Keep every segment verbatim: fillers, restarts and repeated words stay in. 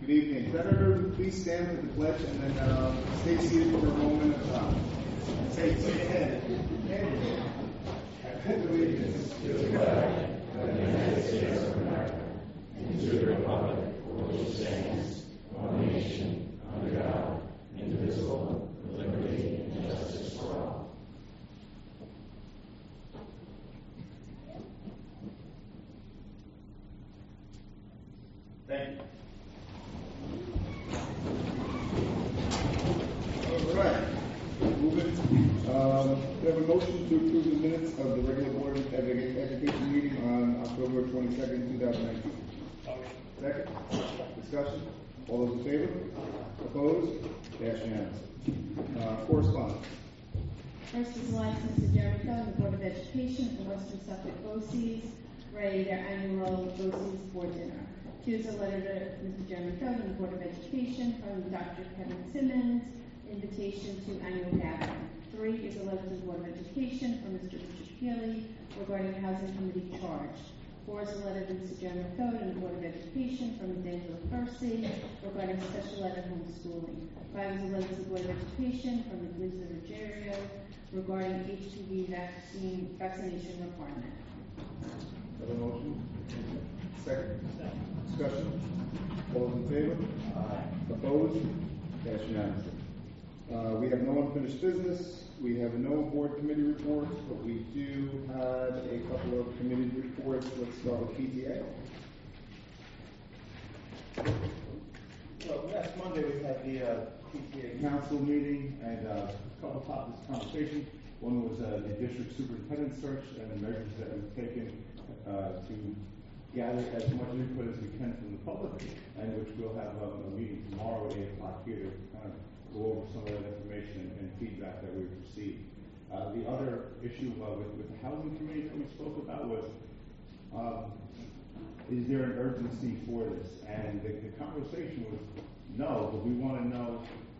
Good evening. Senator, please stand for the pledge and then uh, stay seated for a moment of time. Say, say ahead. I pledge allegiance to the flag of the United States of America and to the republic for which it stands, one nation, under God, indivisible, with liberty and justice for all. Thank you. All right. Moving. Um, we have a motion to approve the minutes of the regular board of education meeting on October twenty-second, two thousand nineteen. Second. Discussion. All those in favor? Opposed? Passed unanimously. Uh, correspondence. First is live to Mister Jeremy Cohen, the Board of Education for Western Suffolk BOCES, ready their annual BOCES board dinner. Two is a letter to Mister Jeremy Cohen, the Board of Education from Doctor Kevin Simmons, invitation to annual gathering. Three is a letter to the Board of Education from Mister Richard Healy regarding the Housing Committee charge. Four is a letter to Mister Jeremy Cohen and the Board of Education from Angela Percy regarding special ed and homeschooling. Five is a letter to the Board of Education from Elizabeth Ruggiero regarding H P V vaccine vaccination requirement. Have a motion? Second. Discussion. All those in favor? Aye. Opposed? Passed unanimously. Uh, we have no unfinished business. We have no board committee reports, but we do have a couple of committee reports. Let's start with P T A. So last Monday we had the uh, P T A council meeting, and uh, a couple of topics of conversation. One was uh, the district superintendent search and the measures that we've taken uh, to gather as much input as we can from the public, and which we'll have um, a meeting tomorrow at eight o'clock here to kind of go over some of that information and, and feedback that we've received. Uh, the other issue uh, with, with the housing committee that we spoke about was, um, is there an urgency for this? And the, the conversation was no, but we want to know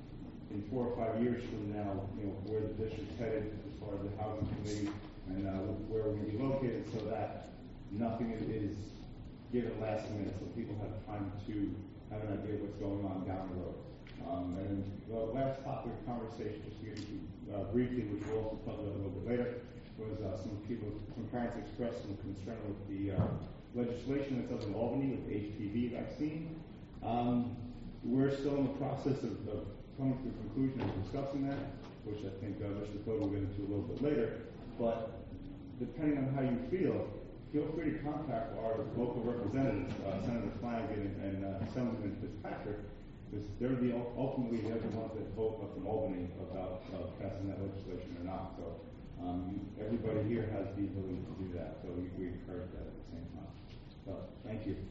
in four or five years from now, you know, where the district's headed as far as the housing committee and uh, where we're going to be located, so that nothing is, is given last minute, so people have time to have an idea of what's going on down the road. Um, and the last topic of conversation, just to get into uh, briefly, which we'll also talk about a little bit later, was uh, some people, some parents expressed some concern with the uh, legislation that's up in Albany with the H P V vaccine. Um, we're still in the process of, of coming to a conclusion and discussing that, which I think uh, Mister Code will get into a little bit later. But depending on how you feel, feel free to contact our local representatives, uh, Senator Flanagan and uh, Assemblyman Fitzpatrick, because they're the ultimately the other ones that vote up in Albany about uh, passing that legislation or not. So um, everybody here has the ability to do that. So we, we encourage that at the same time. So thank you.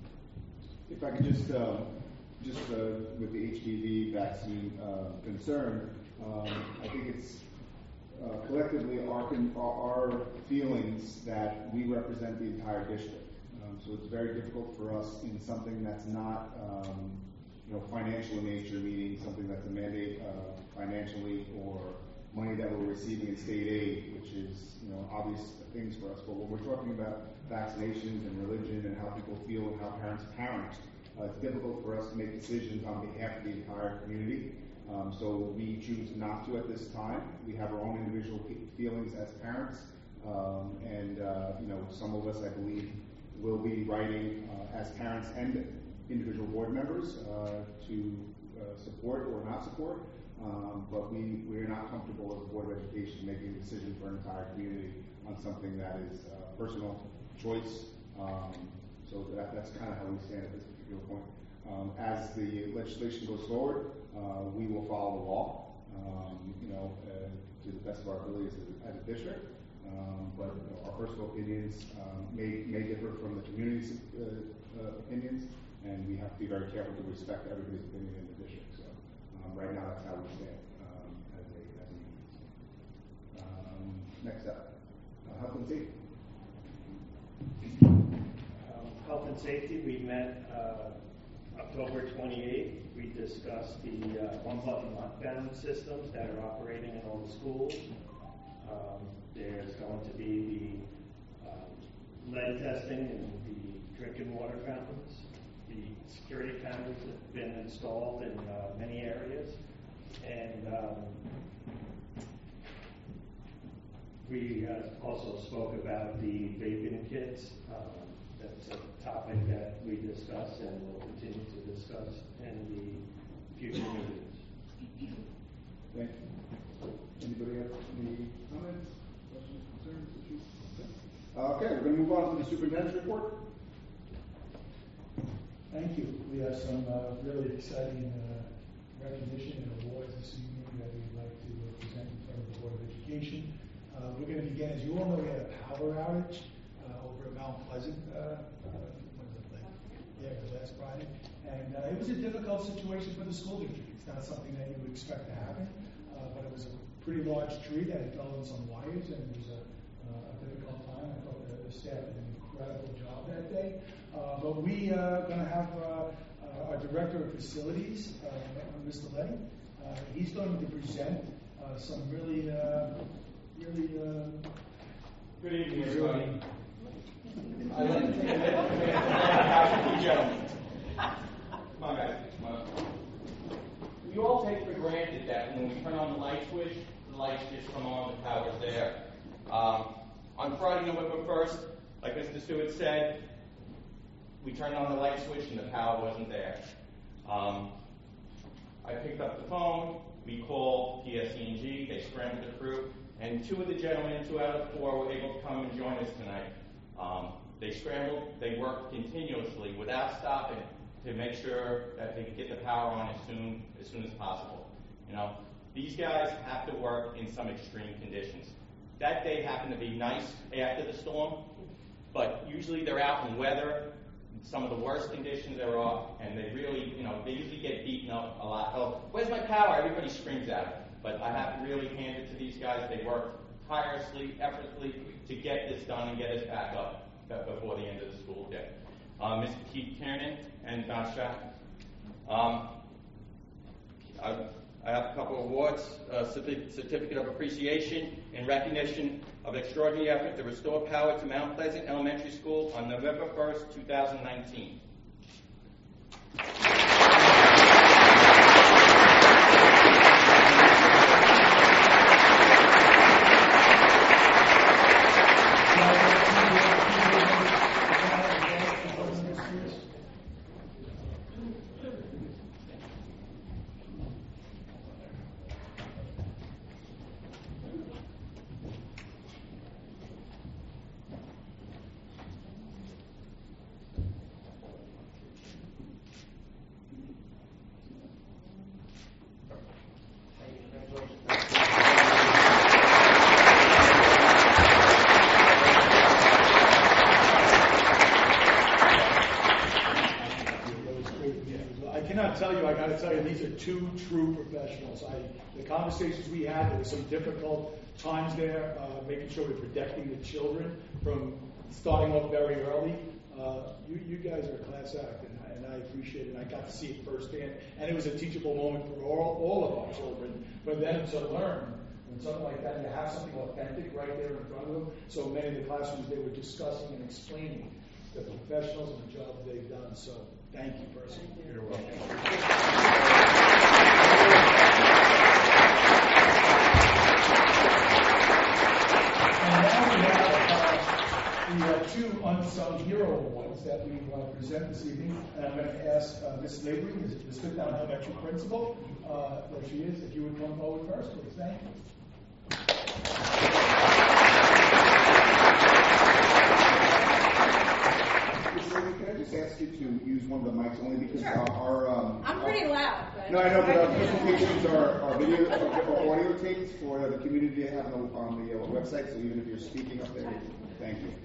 If I could just, uh, just uh, with the H P V vaccine uh, concern, um, I think it's uh, collectively our, our feelings that we represent the entire district. Um, so it's very difficult for us in something that's not um, you know, financial in nature, meaning something that's a mandate uh, financially, or money that we're receiving in state aid, which is, you know, obvious things for us. But when we're talking about vaccinations and religion and how people feel and how parents parent, uh, it's difficult for us to make decisions on behalf of the entire community. Um, so we choose not to at this time. We have our own individual feelings as parents, um, and uh, you know, some of us, I believe, will be writing uh, as parents and individual board members uh, to uh, support or not support, um, but we, we are not comfortable as a Board of Education making a decision for an entire community on something that is uh, personal choice. Um, so that, that's kind of how we stand at this particular point. Um, as the legislation goes forward, uh, we will follow the law, um, you know, uh, to the best of our abilities as a, as a district. Um, but you know, our personal opinions um, may, may differ from the community's uh, uh, opinions, and we have to be very careful to respect everybody's opinion in the district. So um, right now, that's how we stand um, as a as a unit. Um, next up, uh, health and safety. Um, health and safety. We met uh, October twenty-eighth. We discussed the uh, one-button lockdown systems that are operating in all the schools. Um, there's going to be the um, lead testing in the drinking water fountains. The security cameras have been installed in uh, many areas. And um, we uh, also spoke about the vaping kits. Um, that's a topic that we discussed and will continue to discuss in the future meetings. Thank you. Anybody have any comments, questions, concerns, issues? Okay, we're going to move on to the superintendent's report. Thank you. We have some uh, really exciting uh, recognition and awards this evening that we'd like to uh, present in front of the Board of Education. Uh, we're going to begin, as you all know, we had a power outage uh, over at Mount Pleasant. Uh, uh, when was it, like, yeah, it was last Friday. And uh, it was a difficult situation for the school district. It's not something that you would expect to happen, uh, but it was a pretty large tree that had fell on some wires, and it was a, uh, a difficult time. I thought the, the staff did an incredible job that day. Uh, but we are uh, going to have uh, uh, our Director of Facilities, uh, Mister Letty. Uh, he's going to present uh, some really, uh, really. Uh, Good evening, everybody. I'd like to take a minute to thank the gentlemen. Come on, guys. Come on. We all take for granted that when we turn on the light switch, the lights just come on, the power's there. Um, on Friday, November first, like Mister Stewart said, we turned on the light switch and the power wasn't there. Um, I picked up the phone, we called P S E and G, they scrambled the crew, and two of the gentlemen, two out of four, were able to come and join us tonight. Um, they scrambled, they worked continuously without stopping to make sure that they could get the power on as soon as soon as possible. You know, these guys have to work in some extreme conditions. That day happened to be nice after the storm, but usually they're out in weather, some of the worst conditions they're off, and they really, you know, they usually get beaten up a lot. Oh, where's my power? Everybody screams at it. But I have to really hand it to these guys. They worked tirelessly, effortlessly to get this done and get us back up before the end of the school day. Uh, Mister Keith Kiernan and Don Schack. Um, I, I have a couple of awards, uh, certificate of appreciation in recognition of extraordinary effort to restore power to Mount Pleasant Elementary School on November first, two thousand nineteen. Two true professionals. I, the conversations we had, there were some difficult times there, uh, making sure we're protecting the children from starting off very early. Uh, you, you guys are a class act, and, and I appreciate it. I got to see it firsthand, and it was a teachable moment for all, all of our children, for them to learn. When something like that, you have something authentic right there in front of them. So many of the classrooms, they were discussing and explaining the professionals and the job they've done. So thank you personally. You're welcome. And now we have, uh, we have two unsung hero awards that we want to present this evening. And I'm going to ask uh, Miz Lavery, the Smithtown Elementary Principal, uh, there she is, if you would come forward first, please. Thank you. Can I just ask you to use one of the mics only because Sure. our, our um, I'm pretty our, loud. But no, I know, but our presentations are, are video, are audio tapes for the community to have on the, on the uh, website. So even if you're speaking up there, thank you.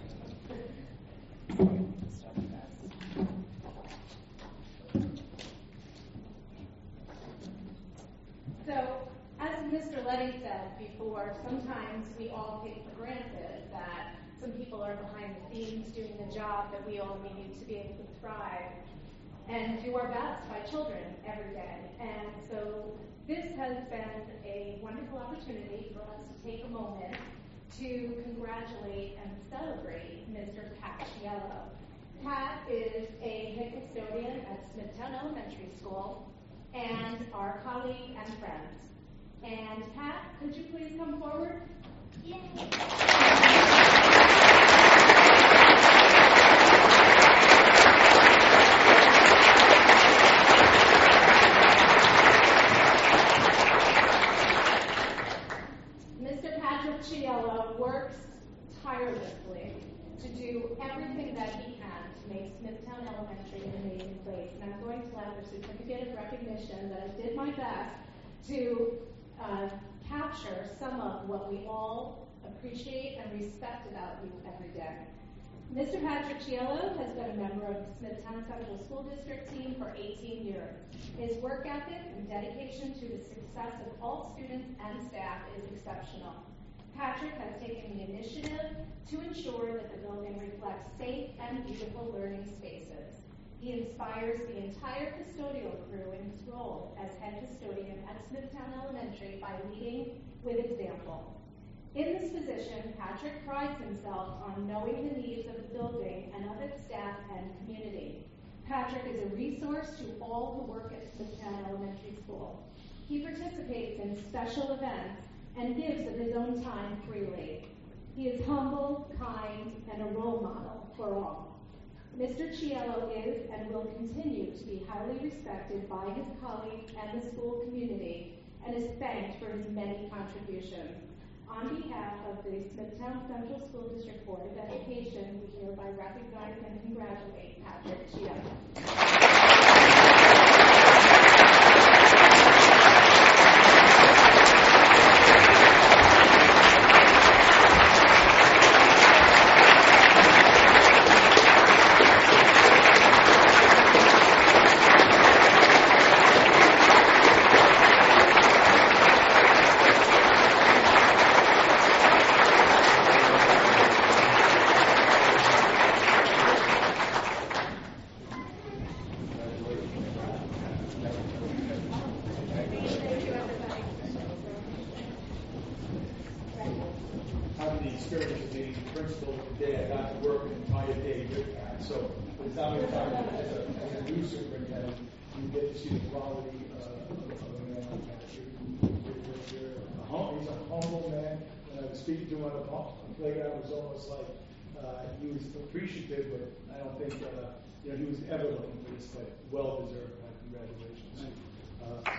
So, as Mister Letty said before, sometimes we all take for granted that some people are behind the scenes doing the job that we all need to be able to thrive and do our best by children every day. And so this has been a wonderful opportunity for us to take a moment to congratulate and celebrate Mister Pat Chiello. Pat is a head custodian at our colleague and friend. And Pat, could you please come forward? Mister Patrick Cielo works tirelessly to do everything that he can to make Smithtown Elementary an amazing place. And I'm going to have a certificate of recognition that I did my best to uh, capture some of what we all appreciate and respect about you every day. Mister Patrick Cielo has been a member of the Smithtown Central School District team for eighteen years. His work ethic and dedication to the success of all students and staff is exceptional. Patrick has taken the initiative to ensure that the building reflects safe and beautiful learning spaces. He inspires the entire custodial crew in his role as head custodian at Smithtown Elementary by leading with example. In this position, Patrick prides himself on knowing the needs of the building and of its staff and community. Patrick is a resource to all who work at Smithtown Elementary School. He participates in special events and gives of his own time freely. He is humble, kind, and a role model for all. Mister Cielo is and will continue to be highly respected by his colleagues and the school community and is thanked for his many contributions. On behalf of the Smithtown Central School District Board of Education, we hereby recognize and congratulate Patrick Cielo. Speaking to him on the playground was almost like uh, he was appreciative, but I don't think uh, you know he was ever looking for this, but well deserved. Uh, congratulations. Uh,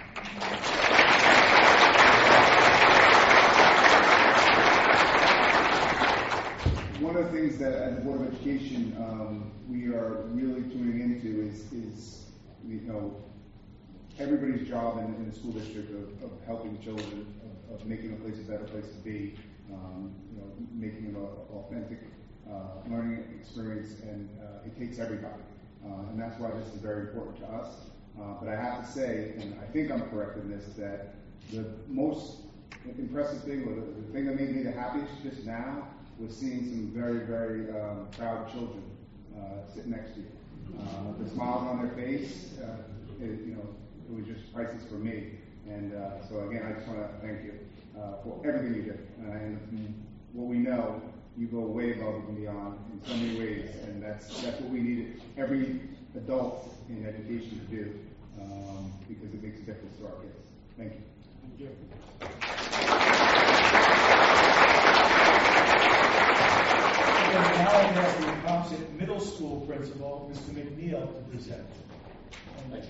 One of the things that as a Board of Education um, we are really tuning into is, is you know, everybody's job in, in the school district of, of helping children, of, of making a place a better place to be. Um, you know, making it an authentic uh, learning experience, and uh, it takes everybody. Uh, and that's why this is very important to us. Uh, but I have to say, and I think I'm correct in this, that the most impressive thing, or the, the thing that made me the happiest just now, was seeing some very, very um, proud children uh, sit next to you. Uh, the smiles on their face, uh, it, you know, it was just priceless for me. And uh, so again, I just want to thank you. Uh, for everything you do. Uh, and what we know, you go way above and beyond in so many ways, and that's that's what we need every adult in education to do, um, because it makes a difference to our kids. Thank you. Thank you. And now I have the Thompson Middle School principal, Mister McNeil, to present. Thanks.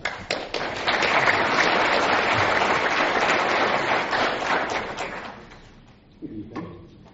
Good evening.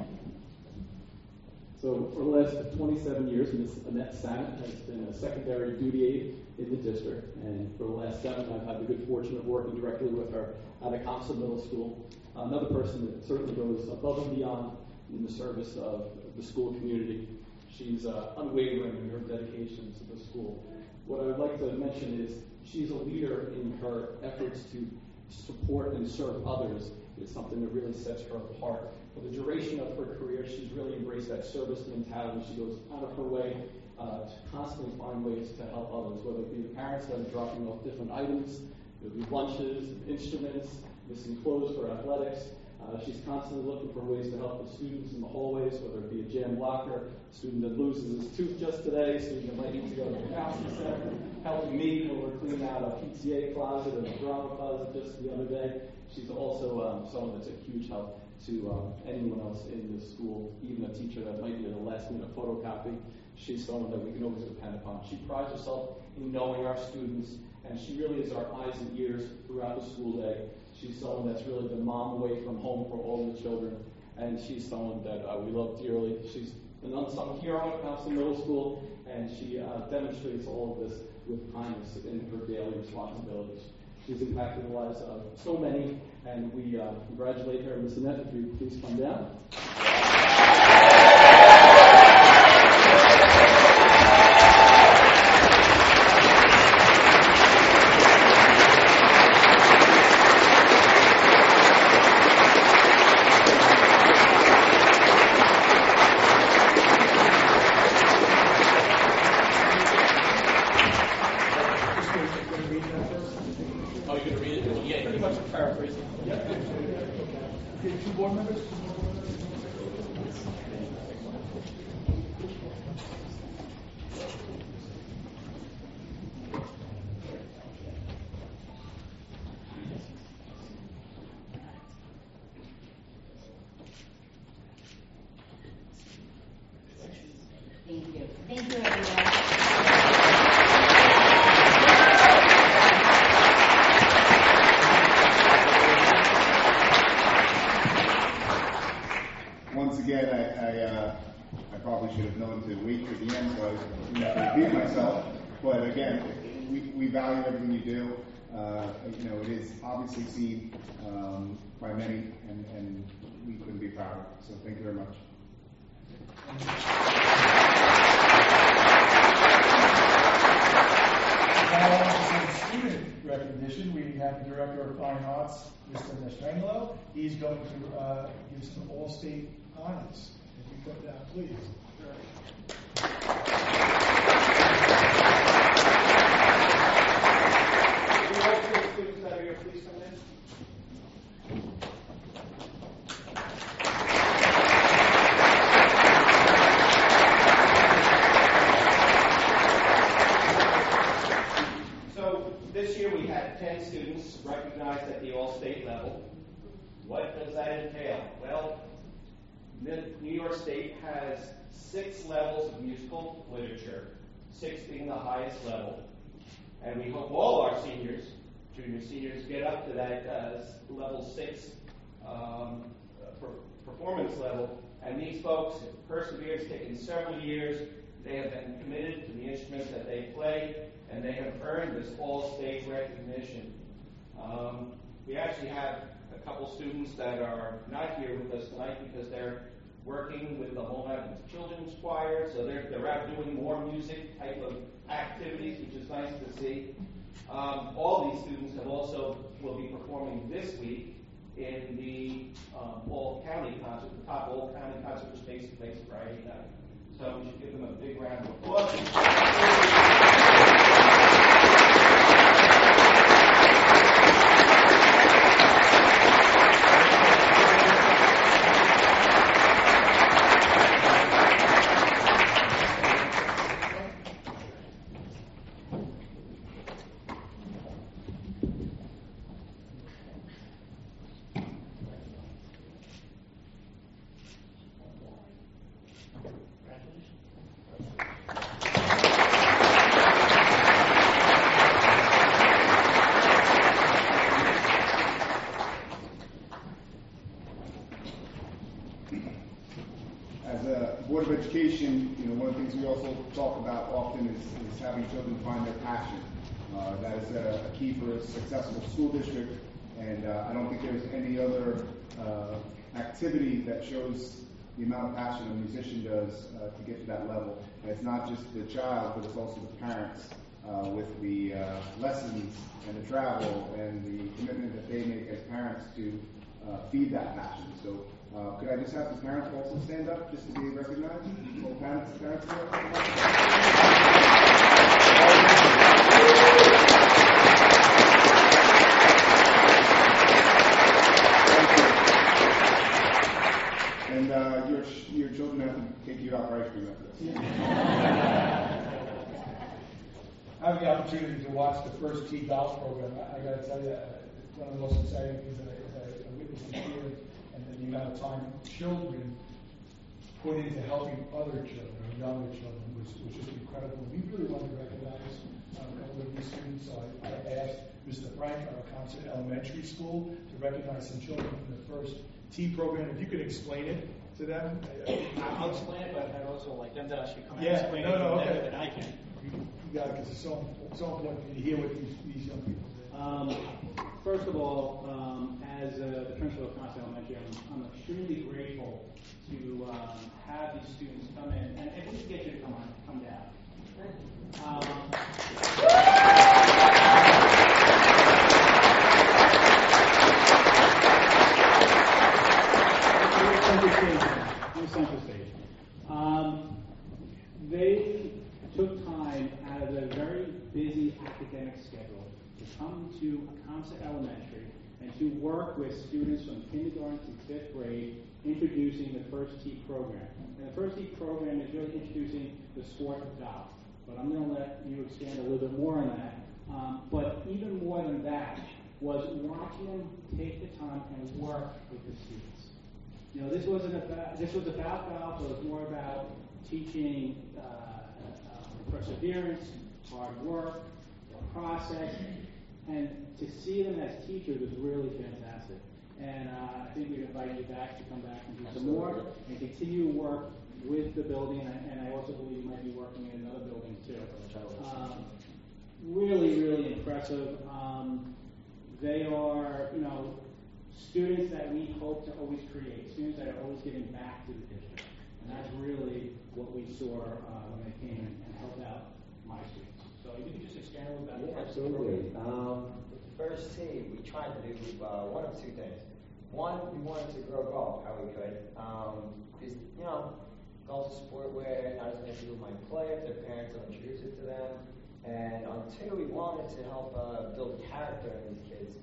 So for the last twenty-seven years, Miz Annette Samet has been a secondary duty aide in the district, and for the last seven, I've had the good fortune of working directly with her at Akamsa Middle School. Another person that certainly goes above and beyond in the service of the school community. She's uh, unwavering in her dedication to the school. What I would like to mention is she's a leader in her efforts to support and serve others. Is something that really sets her apart. For the duration of her career, she's really embraced that service mentality. She goes out of her way uh, to constantly find ways to help others, whether it be the parents that are dropping off different items, it would be lunches, instruments, missing clothes for athletics. Uh, she's constantly looking for ways to help the students in the hallways, whether it be a jam blocker, a student that loses his tooth just today, a student that might need to go to the counseling center, helping me when we're cleaning out a P T A closet or a drama closet just the other day. She's also um, someone that's a huge help to um, anyone else in the school, even a teacher that might be at a last minute photocopy. She's someone that we can always depend upon. She prides herself in knowing our students, and she really is our eyes and ears throughout the school day. She's someone that's really the mom away from home for all the children, and she's someone that uh, we love dearly. She's an unsung hero at Council Middle School, and she uh, demonstrates all of this with kindness in her daily responsibilities. She's impacted the lives of so many, and we uh, congratulate her. Miz Annette, if you please come down. Thank you. Thank you, everyone. Once again, I, I, uh, I probably should have known to wait to the end so I didn't repeat myself. But again, we, we value everything you do. Uh, you know, it is obviously seen um, by many, and, and we couldn't be prouder. So thank you very much. Now on to student recognition. We have the Director of Fine Arts, Mister Nestrangelo. He's going to uh, give some all-state honors. If you come down, please. Can you all three students that are here, please come in? This year we had ten students recognized at the all-state level. What does that entail? Well, New York State has six levels of musical literature, six being the highest level. And we hope all our seniors, junior seniors, get up to that uh, level six um, per performance level. And these folks have persevered. It's taken several years. They have been committed to the instruments that they play, and they have earned this all-state recognition. Um, we actually have a couple students that are not here with us tonight because they're working with the Long Island Children's Choir, so they're, they're out doing more music type of activities, which is nice to see. Um, all these students have also will be performing this week in the um, all-county concert, the top all-county concert, which takes place Friday night. So we should give them a big round of applause. Board of Education, you know, one of the things we also talk about often is, is having children find their passion. Uh, that is a, a key for a successful school district, and uh, I don't think there's any other uh, activity that shows the amount of passion a musician does uh, to get to that level. And it's not just the child, but it's also the parents uh, with the uh, lessons and the travel and the commitment that they make as parents to uh, feed that passion. So. Uh, could I just have the parents also stand up just to be recognized? All parents, parents here. eat our ice cream after this. I have the opportunity to watch the first tee golf program. I, I got to tell you, uh, it's one of the most exciting things that I, that I witnessed here, and then the amount of time children put into helping other children, or younger children, was, was just incredible. We really wanted to recognize uh, a couple of these students, so I, I asked Mister Frank, our Consett Elementary School, to recognize some children from the first tee program. If you could explain it to them. I'll explain it, but I'd also like them to actually come Yeah, and explain no, it no, better okay. than I can. You, you got it, because it's so, so important for you to hear what these, these young people say. Um, first of all, um, as uh, the principal of Consett Elementary, I'm, I'm extremely grateful to um, have these students come in, and if we can get you to come on, come down. Um, Central Station. Um, they took time out of their very busy academic schedule to come to Consett Elementary and to work with students from kindergarten to fifth grade, introducing the First Tee program. And the First Tee program is really introducing the sport of golf. But I'm going to let you expand a little bit more on that. Um, but even more than that was watching them take the time and work with the students. You know, this wasn't about, this was about golf, so it was more about teaching uh, uh, perseverance, hard work, the process, and to see them as teachers was really fantastic. And uh, I think we invite you back to come back and do some more and continue to work with the building, and, and I also believe you might be working in another building too. Um, really, really impressive. Um, they are, you know, students that we hope to always create, students that are always giving back to the district. And that's really what we saw uh, when they came and helped out my students. So if you could just expand a little bit. Yeah, absolutely. Um, with the First Tee, we tried to do uh, one of two things. One, we wanted to grow golf how we could. Because, um, you know, golf's a sport where not as many people might play if their parents don't introduce it to them. And on two, we wanted to help uh, build character in these kids.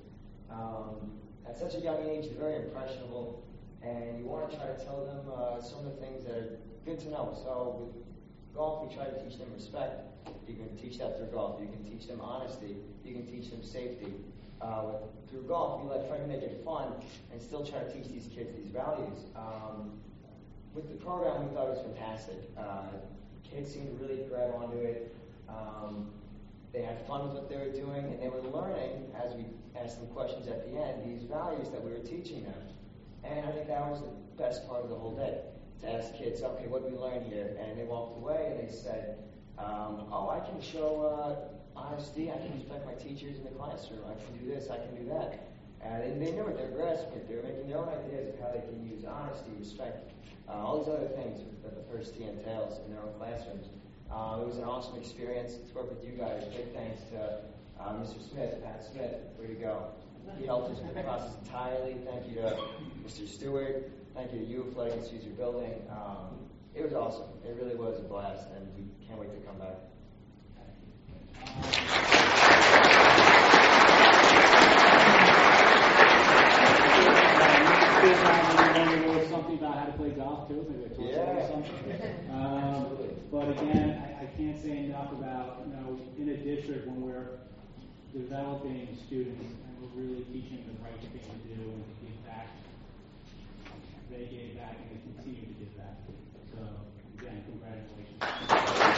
Um, At such a young age, they're very impressionable, and you want to try to tell them uh, some of the things that are good to know. So with golf, we try to teach them respect. You can teach that through golf. You can teach them honesty. You can teach them safety. Uh, with, through golf, you like try to make it fun and still try to teach these kids these values. Um, with the program, we thought it was fantastic. Uh, kids seemed to really grab onto it. Um, They had fun with what they were doing, and they were learning, as we asked them questions at the end, these values that we were teaching them. And I think that was the best part of the whole day, to ask kids, okay, what did we learn here? And they walked away and they said, um, oh, I can show uh, honesty, I can respect my teachers in the classroom, I can do this, I can do that. And they, they knew it, they were grasping it, they were making their own ideas of how they can use honesty, respect, uh, all these other things that the First Tee entails in their own classrooms. Uh, it was an awesome experience to work with you guys. Big thanks to uh, Mister Smith, Pat Smith, way to go. He helped us with the process entirely. Thank you to Mister Stewart. Thank you to you for letting us use your building. Um, it was awesome. It really was a blast, and we can't wait to come back. Something about how to play golf too. Maybe I told you Yeah. something. Um, but again, I, I can't say enough about, you know, in a district when we're developing students and we're really teaching them the right thing to do and to give back. They gave back and they continue to give back. So again, congratulations.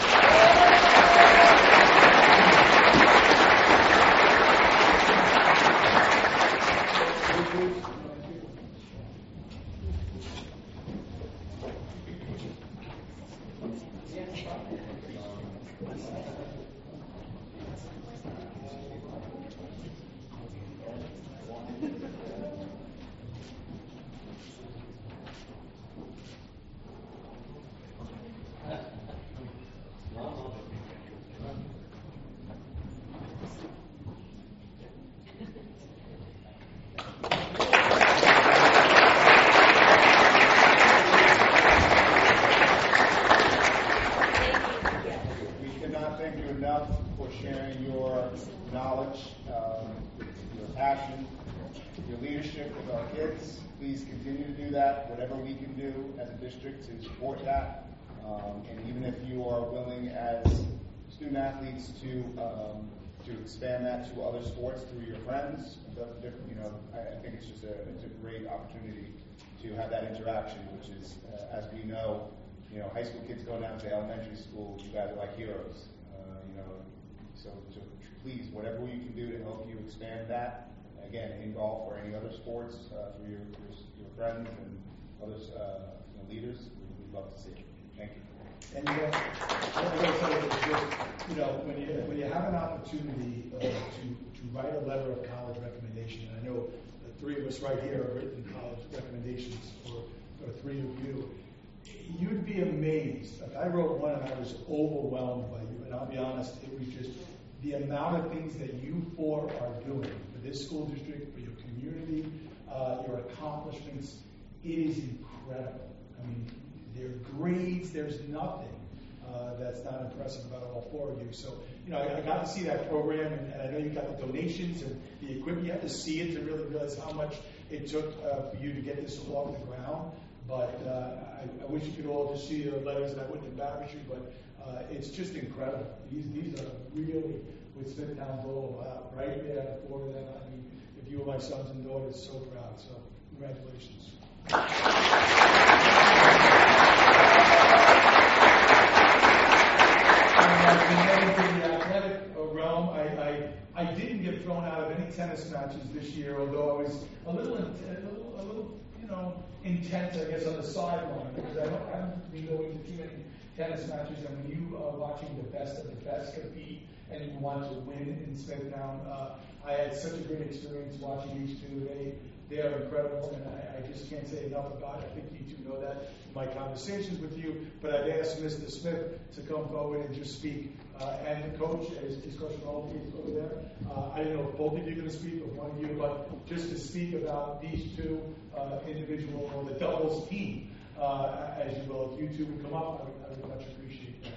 Please continue to do that, whatever we can do as a district to support that. Um, and even if you are willing as student athletes to um, to expand that to other sports through your friends, you know, I, I think it's just a it's a great opportunity to have that interaction, which is, uh, as we know, you know, high school kids go down to elementary school, you guys are like heroes, uh, you know, so, so please, whatever you can do to help you expand that, again, in golf or any other sports, uh, through your, your, your friends and other uh, you know, leaders, we'd love to see it. Thank you. And you know, what I will say is just, you know, when you when you have an opportunity uh, to to write a letter of college recommendation, and I know the three of us right here have written college recommendations for, for three of you, you'd be amazed. Like I wrote one and I was overwhelmed by you, and I'll be honest, it was just the amount of things that you four are doing for this school district, for your community, uh, your accomplishments. It is incredible. I mean, their grades, there's nothing uh, that's not impressive about all four of you. So, you know, I, I got to see that program, and, and I know you got the donations and the equipment. You have to see it to really realize how much it took uh, for you to get this off the ground. But uh, I, I wish you could all just see the letters, and I wouldn't embarrass you, but uh, it's just incredible. These these are really what Smithtown's all about, right there, the four of them. I mean, if you were my sons and daughters, so proud. So, congratulations. In the athletic realm, I, I, I didn't get thrown out of any tennis matches this year, although I was a little, a little, a little you know, intense, I guess, on the sideline, because I, don't, I haven't been going to too many tennis matches, and when you are watching the best of the best compete and you want to win in Smithtown, uh, I had such a great experience watching these two. They they are incredible, and I, I just can't say enough about it. I think you two know that in my conversations with you, but I've asked Mister Smith to come forward and just speak. Uh, and the coach, is, is Coach Ronald over there. Uh, I don't know if both of you are going to speak or one of you, but just to speak about these two uh, individual or the doubles team, uh, as you will. If you two would come up, I would, I would much appreciate that.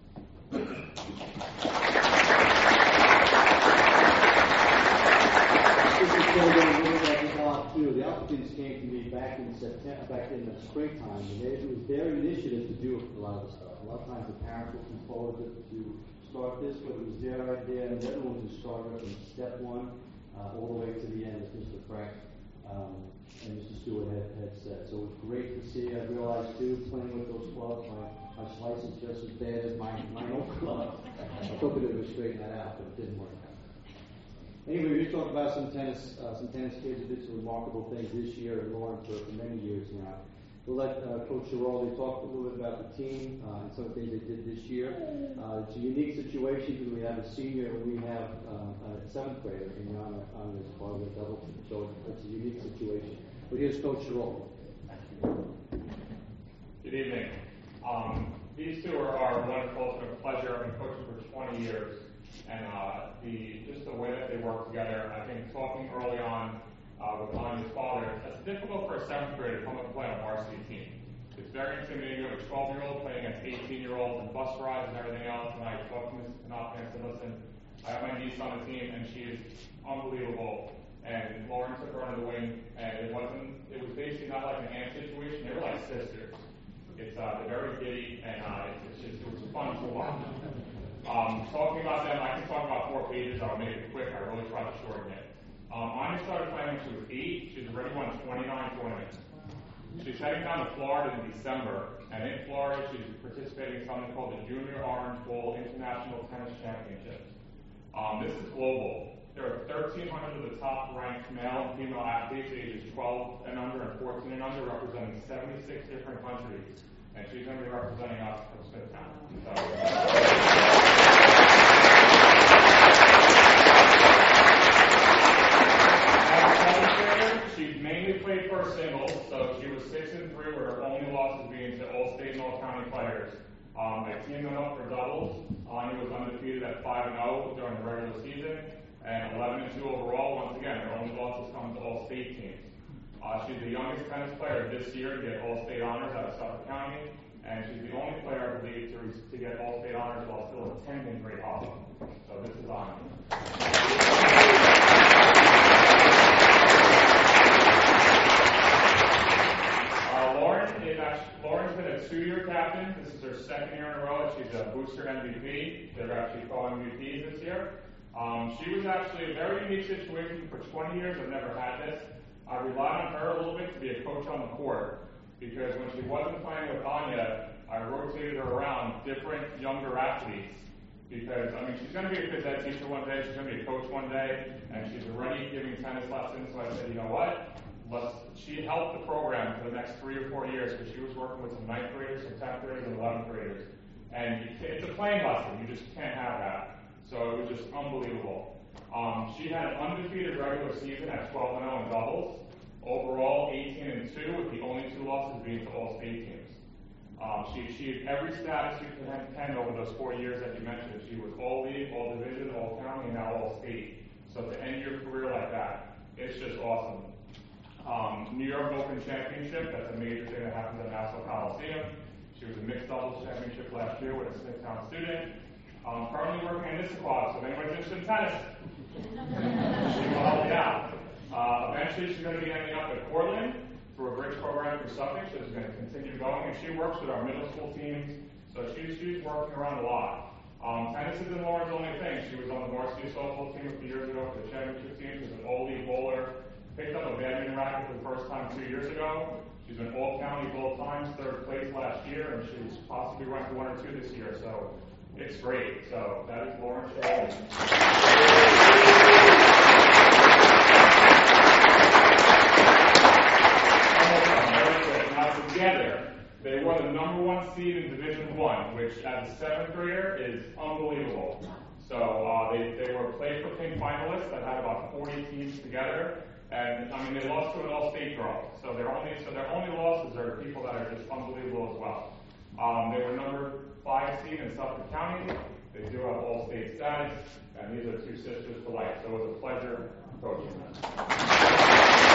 This is still going to look like a lot too. The applicants came to me back in September, back in the springtime, and they, it was their initiative to do a lot of stuff. A lot of times the parents will come forward to, to start this, but it was their idea, and they're the ones who started it from step one uh, all the way to the end, as Mister Frank um, and Mister Stewart had, had said. So it was great to see. I realized too, playing with those clubs, my, my slice is just as bad as my, my own club. I was hoping it would straighten that out, but it didn't work out. Anyway, we just talked about some tennis, uh, some tennis kids who did some remarkable things this year and Lauren for, for many years now. We'll let uh, Coach Giraldi talk a little bit about the team uh, and some of the things they did this year. Uh, it's a unique situation because we have a senior and we have uh, a seventh grader in on, on this part of the double team. So it's a unique situation. But here's Coach Giraldi. Good evening. Um, these two are, are wonderful. It's been a pleasure. I've been coaching for twenty years. And uh, the just the way that they work together, I think talking early on uh, with Anya's father, it's difficult for a seventh grader to come up and play on a varsity team. It's very intimidating. You have a twelve-year-old playing against eighteen-year-olds and bus rides and everything else. And I talked to Missus Panoply and I said, listen, I have my niece on the team and she is unbelievable. And Lauren took her under the wing, and it wasn't. It was basically not like an aunt situation. They were like sisters. It's uh, they're very giddy, and uh, it's, it's just it was fun to watch. Um, talking about them, I can talk about four pages. I'll make it quick. I really try to shorten it. Um, Anya started playing when she was eight. She's already won twenty-nine tournaments. She's heading down to Florida in December, and in Florida, she's participating in something called the Junior Orange Bowl International Tennis Championships. Um, this is global. There are thirteen hundred of the top-ranked male and female athletes ages twelve and under and fourteen and under, representing seventy-six different countries. And she's going to be representing us from Smithtown. So, she mainly played for singles, so she was six and three, with her only losses being to All-State and All-County players. Um, I teamed them up for doubles. Anya was undefeated at five and oh during the regular season, and eleven and two overall. Once again, her only losses come to All-State teams. Uh, she's the youngest tennis player this year to get All-State honors out of Suffolk County, and she's the only player, I believe, to, to get All-State honors while still attending Great Hollow. So this is Anya. Uh, Lauren is actually, Lauren's been a two-year captain. This is her booster M V P. They're actually co-M V Ps this year. Um, she was actually a very unique situation. For twenty years, I've never had this. I relied on her a little bit to be a coach on the court, because when she wasn't playing with Anya, I rotated her around different younger athletes. Because, I mean, she's going to be a phys ed teacher one day, she's going to be a coach one day, and she's already giving tennis lessons, so I said, you know what? Let's, she helped the program for the next three or four years, because she was working with some ninth graders, some tenth graders, and eleventh graders. And you, it's a playing lesson, you just can't have that. So it was just unbelievable. Um, she had an undefeated regular season at twelve and oh in doubles. Overall, eighteen and two, with the only two losses being to all-state teams. Um, she achieved every status you could have over those four years that you mentioned. She was all-league, all-division, all-county, and now all-state. So to end your career like that, it's just awesome. Um, New York Open Championship, that's a major thing that happens at Nassau Coliseum. She was a mixed doubles championship last year with a Smithtown student. Um, currently working in Issaquah, so if anyone's interested in tennis, she will help you out. Uh, eventually, she's going to be ending up at Portland through a bridge program for Suffolk, so she's going to continue going, and she works with our middle school teams, so she's, she's working around a lot. Um, tennis isn't Lauren's only thing. She was on the varsity softball team a few years ago for the championship team. She's an all-league bowler. Picked up a badminton racket for the first time two years ago. She's been all-county both times, third place last year, and she's possibly ranked one or two this year, so it's great. So that is Lauren Shea. Now together, they won the number one seed in Division One, which as a seventh grader is unbelievable. So uh, they, they were play for pink finalists that had about forty teams together. And I mean, they lost to an all-state girl. So their only so their only losses are people that are just unbelievable as well. Um, they were number five seed in Suffolk County. They do have all-state status, and these are two sisters for life. So it was a pleasure coaching them.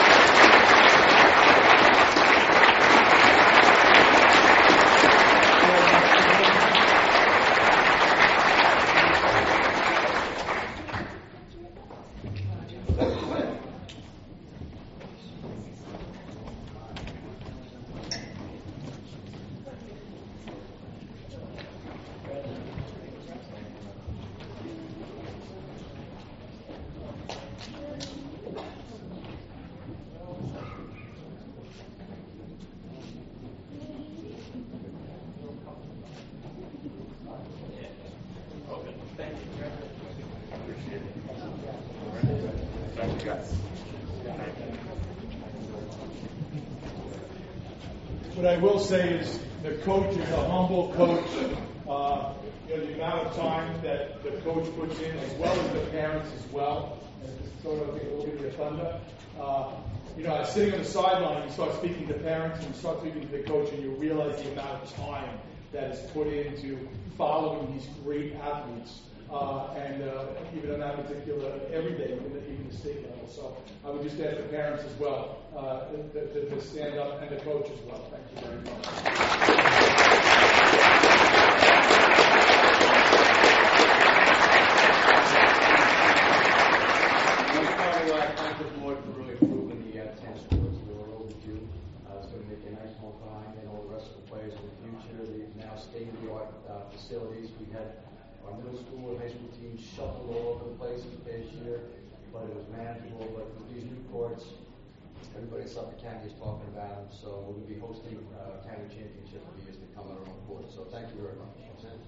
What I will say is the coach is a humble coach. Uh, you know, the amount of time that the coach puts in, as well as the parents as well. And just sort of take a little bit of your thunder. Uh, you know, sitting on the sideline, you start speaking to parents and you start speaking to the coach, and you realize the amount of time that is put into following these great athletes. Uh, and uh, even on that particular, every day, even, even the state level. So I would just ask the parents as well uh, to, to, to stand up, and the coach as well. Thank you very much. Thank the board for really approving the uh, tennis courts. We were overdue. Uh, it's going to make a nice home for Anya and all the rest of the players in the future. The now state-of-the-art uh, facilities. We had our middle school and high school teams shuffled all over the place this past year, but it was manageable. But with these new courts, everybody in Suffolk County is talking about them. So we're going to be hosting uh, county championship for the years to come on our own court. So thank you very much.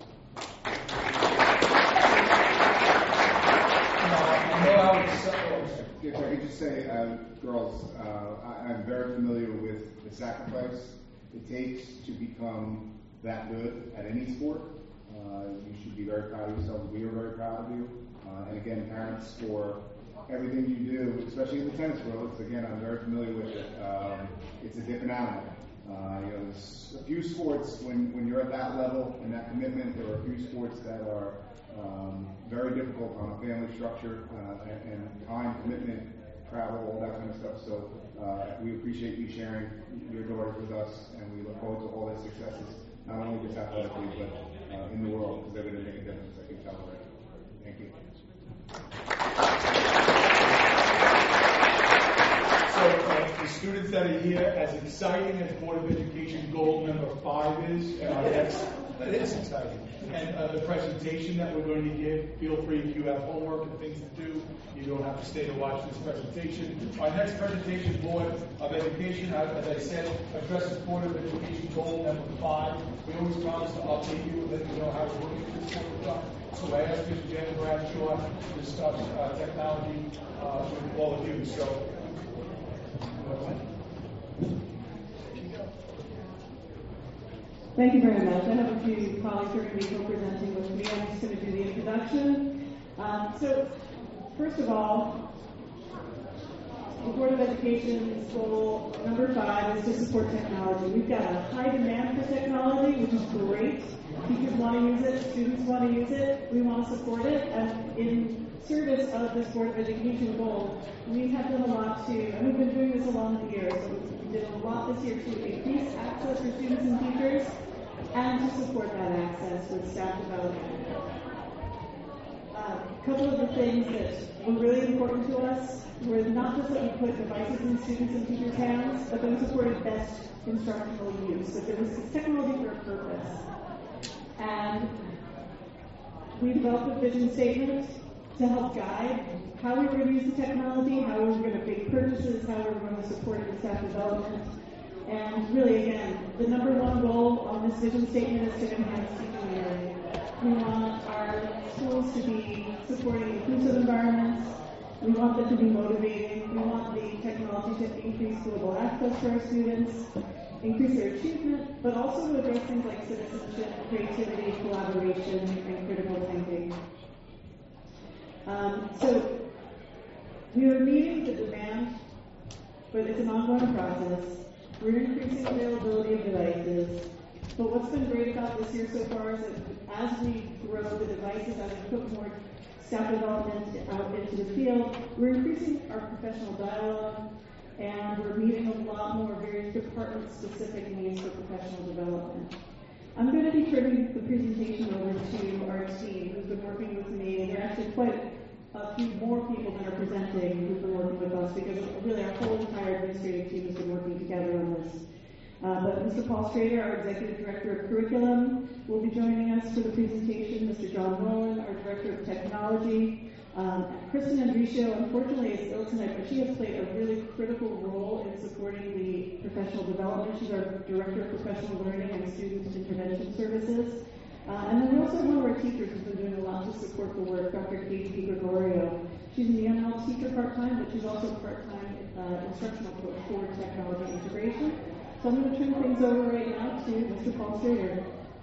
If I could just say, uh, girls, uh, I, I'm very familiar with the sacrifice it takes to become that good at any sport. Uh, you should be very proud of yourself. We are very proud of you. Uh, and again, parents, for everything you do, especially in the tennis world, it's, again, I'm very familiar with it. Um, it's a different animal. Uh, you know, there's a few sports, when, when you're at that level and that commitment, there are a few sports that are um, very difficult on a family structure uh, and, and time, commitment, travel, all that kind of stuff. So uh, we appreciate you sharing your daughters with us, and we look forward to all their successes, not only just athletically, but Uh, in the world, because they're going to make a difference. I can tell already. Thank you. So, uh, the students that are here, as exciting as Board of Education goal number five is, and our next, it is exciting. and uh, the presentation that we're going to give. Feel free, if you have homework and things to do, you don't have to stay to watch this presentation. Our next presentation, Board of Education, as I said, addresses Board of Education goal number five. We always promise to update you, let you know how we're working with this work. So I asked Mister Jen Bradshaw to discuss uh, technology uh, with all of you. So. Thank you very much. I have a few colleagues who are going to be co-presenting with me. I'm just going to do the introduction. Um, so, first of all, the Board of Education's goal number five is to support technology. We've got a high demand for technology, which is great. Teachers want to use it, students want to use it, we want to support it, and in service of this Board of Education goal, we have done a lot to, and we've been doing this along the years, so we did a lot this year to increase access for students and teachers, and to support that access with staff development. Uh, a couple of the things that were really important to us were not just that we put devices in students and teachers' hands, but that we supported best instructional use, that there was technology for a purpose. And we developed a vision statement to help guide how we were going to use the technology, how we were going to make purchases, how we were going to support it with staff development. And really, again, the number one goal on this vision statement is to enhance teaching and learning. We want our schools to be supporting inclusive environments. We want them to be motivating. We want the technology to increase global access for our students, increase their achievement, but also to address things like citizenship, creativity, collaboration, and critical thinking. Um, so we are meeting the demand, but it's an ongoing process. We're increasing availability of devices. But what's been great about this year so far is that as we grow the devices, as we put more staff development out into the field, we're increasing our professional dialogue, and we're meeting a lot more very department-specific needs for professional development. I'm going to be turning the presentation over to our team who's been working with me, and there are actually quite a few more people that are presenting who've been working with us, because really our whole entire administrative team has been working together on this. Uh, but Mister Paul Strader, our Executive Director of Curriculum, will be joining us for the presentation. Mister John Nolan, our Director of Technology. Um, Kristen Andricio, unfortunately, is ill tonight, but she has played a really critical role in supporting the professional development. She's our Director of Professional Learning and Student Intervention Services. Uh, and then we also have one of our teachers who's been doing a lot to support the work, Doctor Katie P. Gregorio. She's an E M L teacher part-time, but she's also part-time uh, instructional coach for technology integration. So I'm going to turn things over right now to Mister Paul Strader.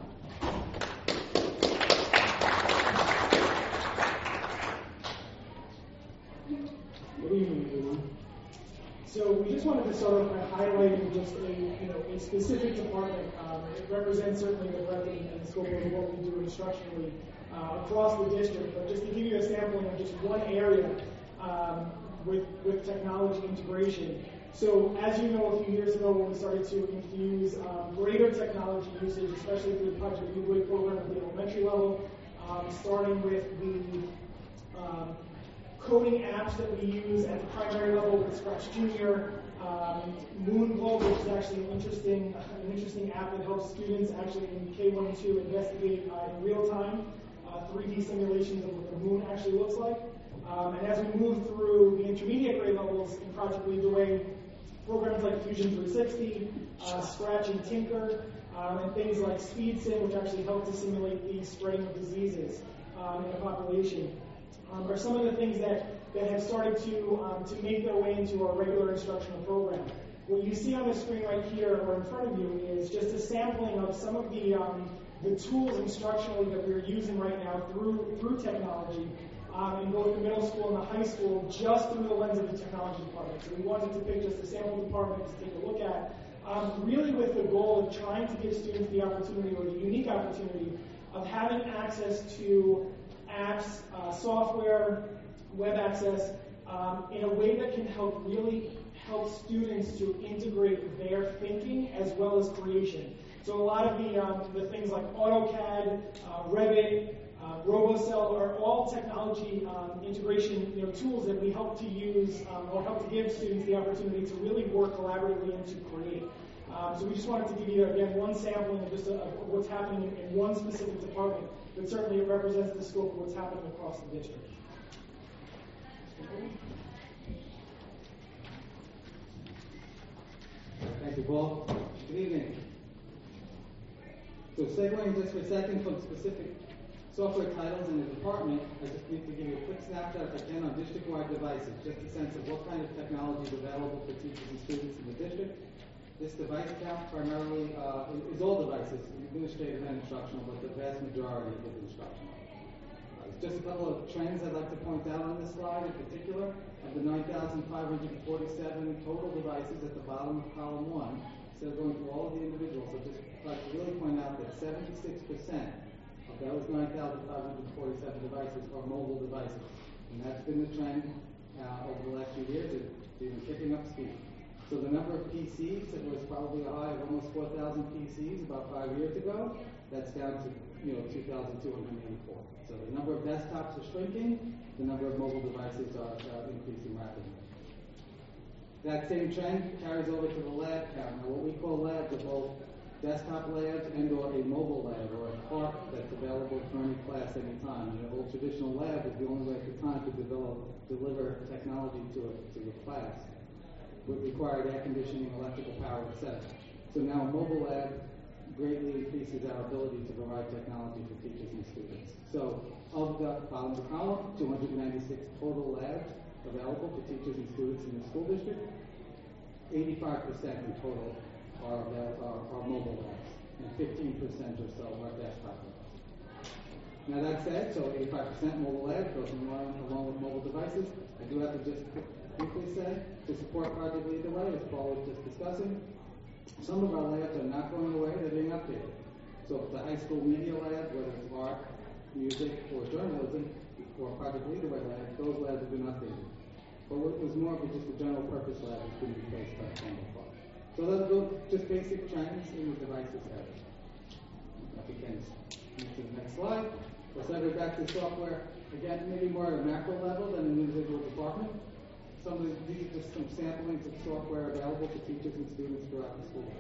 Good evening, everyone. So we just wanted to start off by highlighting just a, you know, a specific department. Um, it represents certainly the breadth and scope of what we do instructionally uh, across the district. But just to give you a sampling of just one area um, with, with technology integration. So as you know, a few years ago when we started to infuse um, greater technology usage, especially through the Project Uwig program at the elementary level, um, starting with the um, coding apps that we use at the primary level with Scratch Junior, um, Moonglobe, which is actually an interesting, an interesting app that helps students actually in K one and two investigate uh, in real time uh, three D simulations of what the moon actually looks like. Um, and as we move through the intermediate grade levels in Project Lead the Way, programs like Fusion three sixty, uh, Scratch and Tinker, um, and things like SpeedSim, which actually help to simulate the spreading of diseases um, in the population, um, are some of the things that, that have started to, um, to make their way into our regular instructional program. What you see on the screen right here or in front of you is just a sampling of some of the, um, the tools instructionally that we're using right now through, through technology. Um, in both the middle school and the high school, just through the lens of the technology department. So we wanted to pick just a sample department to take a look at, um, really with the goal of trying to give students the opportunity, or the unique opportunity, of having access to apps, uh, software, web access, um, in a way that can help really help students to integrate their thinking as well as creation. So a lot of the, um, the things like AutoCAD, uh, Revit, Uh, RoboCell are all technology um, integration you know, tools that we help to use um, or help to give students the opportunity to really work collaboratively and to create. Um, so we just wanted to give you, again, one sampling of just a, of what's happening in, in one specific department, but certainly it represents the scope of what's happening across the district. Thank you, Paul. Good evening. So segueing just for a second from specific software titles in the department, I just need to give you a quick snapshot, if I can, on district-wide devices, just a sense of what kind of technology is available for teachers and students in the district. This device count primarily uh, is all devices, administrative and instructional, but the vast majority is instructional. Uh, just a couple of trends I'd like to point out on this slide in particular. Of the nine thousand five hundred forty-seven total devices at the bottom of column one, instead of going through all of the individuals, I'd just like to really point out that seventy-six percent of those nine thousand five hundred forty-seven devices are mobile devices. And that's been the trend uh, over the last few years. It's been kicking up speed. So the number of P Cs, it was probably a high of almost four thousand P Cs about five years ago. That's down to, you know, two thousand two hundred eighty-four. So the number of desktops are shrinking. The number of mobile devices are uh, increasing rapidly. That same trend carries over to the lab count. Now, what we call labs are both desktop labs and or a mobile lab or a park that's available for any class anytime. An old traditional lab is the only way at the time to develop, deliver technology to a, to a class. Would require air conditioning, electrical power, et cetera. So now a mobile lab greatly increases our ability to provide technology for teachers and students. So of the bottom of the column, two hundred ninety-six total labs available for teachers and students in the school district. eighty-five percent in total are, are, are mobile labs, and fifteen percent or so are desktop labs. Now that said, so eighty-five percent mobile labs goes along, along with mobile devices. I do have to just quickly say, to support Project Lead the Way, as Paul was just discussing, some of our labs are not going away, they're being updated. So if the high school media lab, whether it's art, music, or journalism, or Project Lead the Way lab, those labs have been updated. But what was more of just a general purpose lab that's been replaced by Chromebook Plus. So those are just basic trends in the devices area. If we can move to the next slide. We'll segue back to software, again, maybe more at a macro level than an individual department. Some of the, these are just some samplings of software available to teachers and students throughout the school.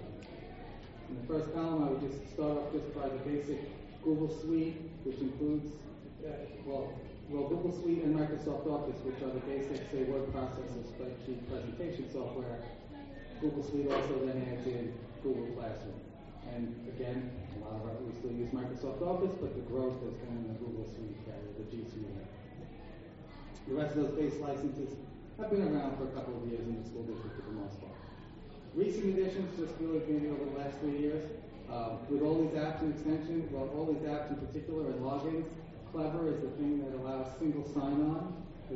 In the first column, I would just start off just by the basic Google Suite, which includes, uh, well, well, Google Suite and Microsoft Office, which are the basic, say, word processor, spreadsheet, presentation software. Google Suite also then adds in Google Classroom. And again, a lot of our, we still use Microsoft Office, but the growth has been in the Google Suite area, the G Suite area. The rest of those base licenses have been around for a couple of years in the school district for the most part. Recent additions, just really maybe over the last three years, uh, with all these apps and extensions, well, all these apps in particular and logins, Clever is the thing that allows single sign-on,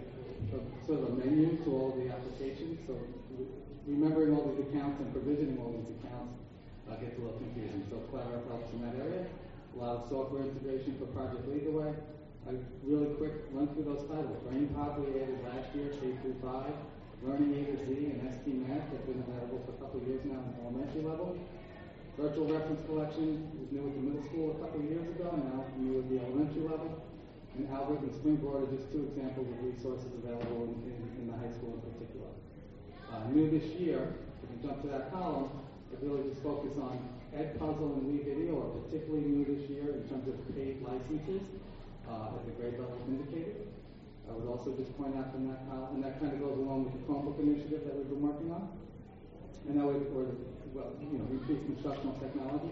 sort of a menu to all the applications. So remembering all these accounts and provisioning all these accounts uh, gets a little confusing. So Clever helps in that area. A lot of software integration for Project Lead the Way. A really quick run through those titles. BrainPop we added last year, K through five. Learning A to Z and S T Math have been available for a couple of years now at the elementary level. Virtual Reference Collection was new at the middle school a couple of years ago, now new at the elementary level. And Albert and Springboard are just two examples of resources available in, in, in the high school in particular. Uh, new this year, if we jump to that column, it really just focus on Edpuzzle and WeVideo are particularly new this year in terms of paid licenses uh, at the grade level indicated. I would also just point out from that column, and that kind of goes along with the Chromebook initiative that we've been working on. And that would, or, well, you know, increase instructional technology.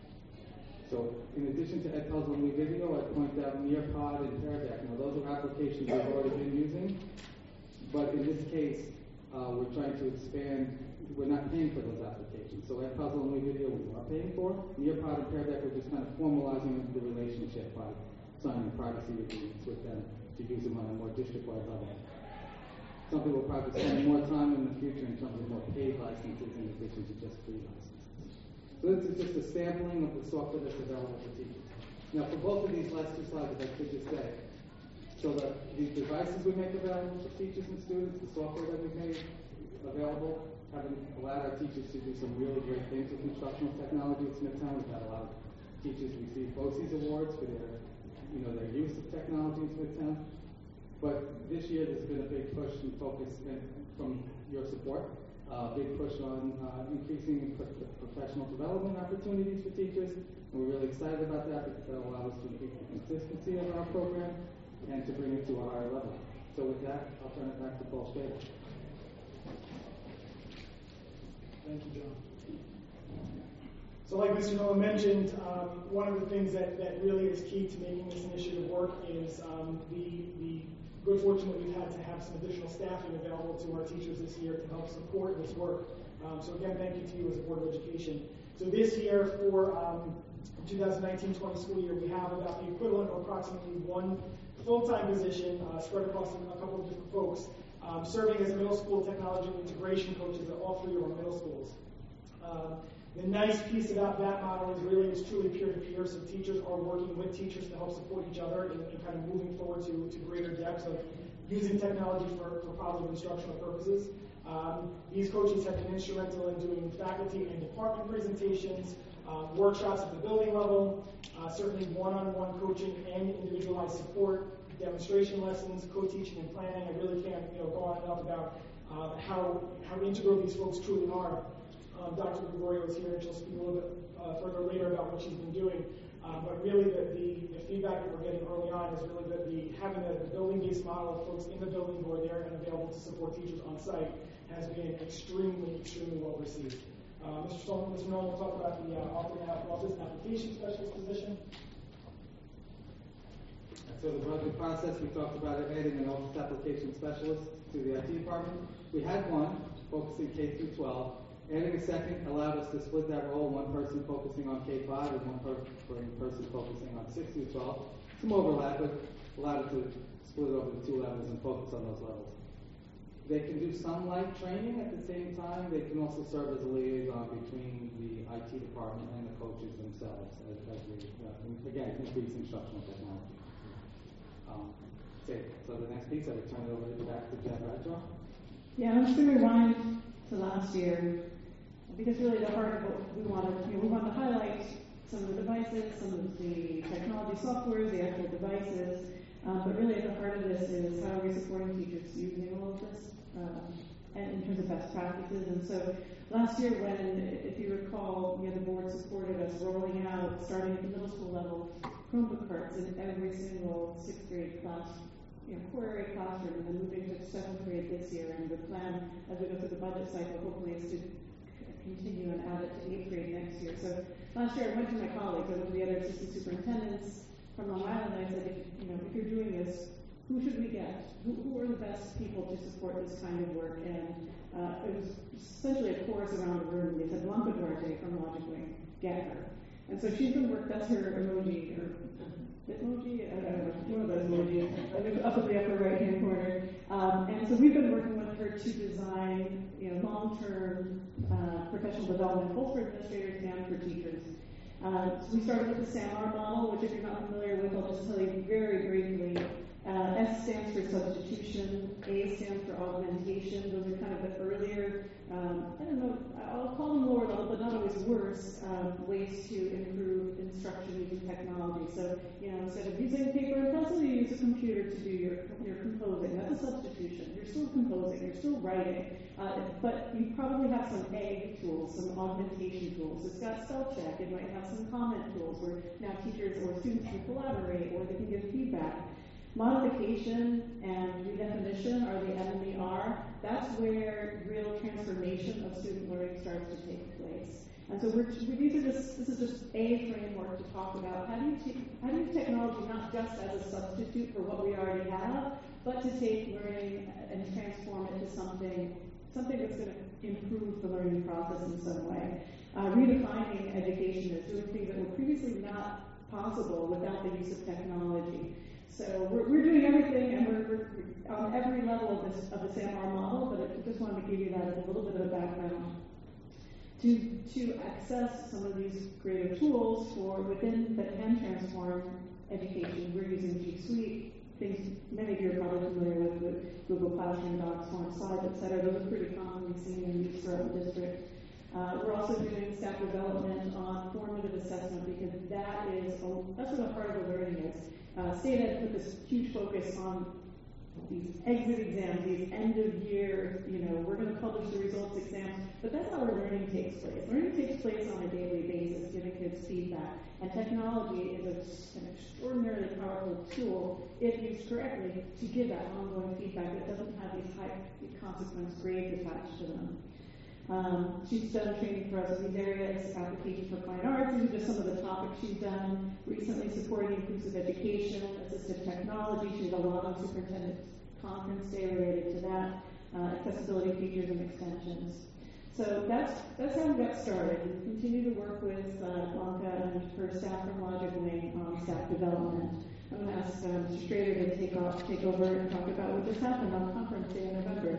So, in addition to Edpuzzle and WeVideo, I'd point out Nearpod and Pear Deck. Now, those are applications we've already been using, but in this case, uh, we're trying to expand. We're not paying for those applications. So, Edpuzzle and WeVideo we are paying for. Nearpod and Pear Deck we're just kind of formalizing the relationship by signing privacy agreements with them to use them on a more district-wide level. Something we'll probably spend more time in the future in terms of more paid licenses in addition to just free licenses. So this is just a sampling of the software that's available for teachers. Now, for both of these last two slides, if I could just say, so the, these devices we make available for teachers and students, the software that we've made available, have allowed our teachers to do some really great things with instructional technology at Smithtown. We've had a lot of teachers receive BOCES awards for their, you know, their use of technology in Smithtown. But this year, there's been a big push and focus in, from your support uh, big push on uh, increasing pro- professional development opportunities for teachers. And we're really excited about that because that will allow us to increase the consistency of our program and to bring it to a higher level. So with that, I'll turn it back to Paul Schrader. Thank you, John. So like Mister Nolan mentioned, um, one of the things that, that really is key to making this initiative work is um, the, the good fortune that we've had to have some additional staffing available to our teachers this year to help support this work. Um, so again, thank you to you as a Board of Education. So this year for um, twenty nineteen twenty school year, we have about the equivalent of approximately one full-time position uh, spread across a couple of different folks, um, serving as middle school technology integration coaches at all three of our middle schools. Uh, the nice piece about that model is really it's truly peer-to-peer, so teachers are working with teachers to help support each other and, and kind of moving forward to, to greater depths of using technology for, for positive instructional purposes. Um, these coaches have been instrumental in doing faculty and department presentations, uh, workshops at the building level, uh, certainly one-on-one coaching and individualized support, demonstration lessons, co-teaching and planning. I really can't you know, go on enough about uh, how, how integral these folks truly are. Um, Doctor Gregorio is here and she'll speak a little bit uh, further later about what she's been doing. Um, but really the, the, the feedback that we're getting early on is really that the having the, the building-based model of folks in the building who are there and available to support teachers on site has been extremely, extremely well received. Uh, Mister Stolman, Mister Nolan will talk about the uh, office application specialist position. So the budget process, we talked about adding an office application specialist to the I T department. We had one focusing K through twelve. Adding a second allowed us to split that role, one person focusing on K five and one per- person focusing on six through twelve. Some overlap, but allowed us to split it over the two levels and focus on those levels. They can do some light training at the same time. They can also serve as a liaison between the I T department and the coaches themselves as, as we, uh, again, increase instructional technology. Um, okay, so the next piece, I would turn it over back to Jen Bradshaw. Yeah, I'm just going to rewind to last year, because really the heart of what we wanted, you know, we wanted to highlight some of the devices, some of the technology software, the actual devices, um, but really at the heart of this is how are we supporting teachers using all of this, um, and in terms of best practices. And so last year when, if you recall, you know, the board supported us rolling out, starting at the middle school level, Chromebook carts in every single sixth grade class, you know, core area classroom, and then moving to seventh grade this year. And the plan, as we go through the budget cycle, hopefully is to continue and add it to eighth grade next year. So last year I went to my colleagues, I went to the other assistant superintendents from Long Island, and I said, if, you know, if you're doing this, who should we get? Who, who are the best people to support this kind of work? And uh, it was essentially a chorus around the room. They said, Blanca Duarte from Logic Wing, get her. And so she's been working, that's her emoji, or Bitmoji, I don't know, one of those emojis, I think up at the upper right hand corner. Um, and so we've been working with her to design, you know, long-term uh, professional development, both for administrators and for teachers. Uh, so we started with the SAMR model, which if you're not familiar with, I'll just tell you very briefly. Uh, S stands for substitution, A stands for augmentation. Those are kind of the earlier, um, I don't know, I'll call them lower level, but not always worse, um, ways to improve instruction using technology. So, you know, instead of using paper and pencil, you use a computer to do your, your composing. That's a substitution. You're still composing, you're still writing, uh, but you probably have some A tools, some augmentation tools. It's got spell check. It might have some comment tools where now teachers or students can collaborate or they can give feedback. Modification and redefinition are the M and the R. That's where real transformation of student learning starts to take place. And so we're, these are just, this is just a framework to talk about how do you take, how do you use technology not just as a substitute for what we already have, but to take learning and transform it to something, something that's going to improve the learning process in some way. Uh, redefining education is doing things that were previously not possible without the use of technology. So we're, we're doing everything, and we're, we're on every level of, this, of the SAMR model, but I just wanted to give you that as a little bit of a background. To, to access some of these creative tools for within that can transform education, we're using G Suite, things many of you are probably familiar with, with Google Classroom, Docs, Form, Slides, et cetera. Those are pretty commonly seen and used throughout the district. Uh, we're also doing staff development on formative assessment because that is, a, that's where the heart of the learning is. Uh, State Ed put this huge focus on these exit exams, these end of year, you know, we're going to publish the results exams, but that's how our learning takes place. Learning takes place on a daily basis, giving kids feedback. And technology is a, an extraordinarily powerful tool, if used correctly, to give that ongoing feedback that doesn't have these high consequence grades attached to them. Um, she's done training for us in these areas, application for fine arts. These are just some of the topics she's done. Recently supporting inclusive education, assistive technology. She did a lot on superintendent conference day related to that, uh, accessibility features and extensions. So that's that's how we got started. We continue to work with uh, Blanca and her staff from Logic Wing on staff development. I'm going to ask uh, Mister Schrader to take off, take over and talk about what just happened on conference day in November.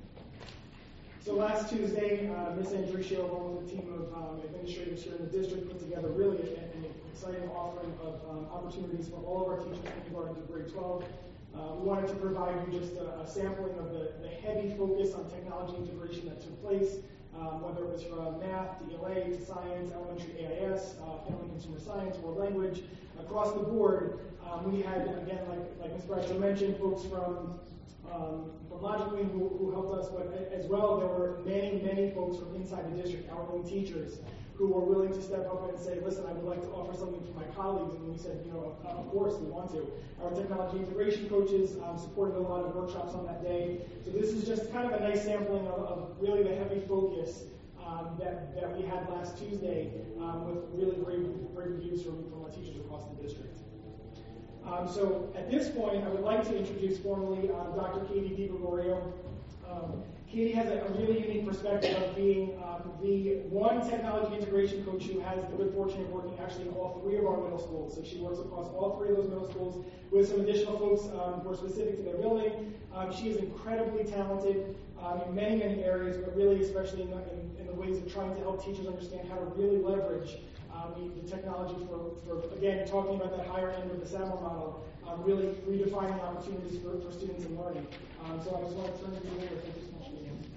So last Tuesday, uh, Miz Andricio, along with a team of um, administrators here in the district, put together really an, an exciting offering of um, opportunities for all of our teachers, kindergarten to grade twelve. Uh, we wanted to provide you just a, a sampling of the, the heavy focus on technology integration that took place, um, whether it was from math to E L A to science, elementary A I S, uh, family consumer science, world language. Across the board, um, we had, again, like, like Miz Bradshaw mentioned, folks from Um, from Logic Wing who, who helped us, but as well there were many, many folks from inside the district, our own teachers, who were willing to step up and say, listen, I would like to offer something to my colleagues, and we said, you know, of, of course we want to. Our technology integration coaches um, supported a lot of workshops on that day, so this is just kind of a nice sampling of, of really the heavy focus um, that, that we had last Tuesday um, with really great, great reviews from, from our teachers across the district. Um, so at this point, I would like to introduce formally uh, Doctor Katie DiGregorio. Um, Katie has a, a really unique perspective of being um, the one technology integration coach who has the good fortune of working actually in all three of our middle schools. So she works across all three of those middle schools with some additional folks um, who are specific to their building. Um, she is incredibly talented um, in many, many areas, but really especially in the, in, in the ways of trying to help teachers understand how to really leverage Um, the, the technology for, for, again, talking about that higher end of the SAMR model, um, really redefining opportunities for, for students and learning. Um, so I just want to turn it over. Thank you so much.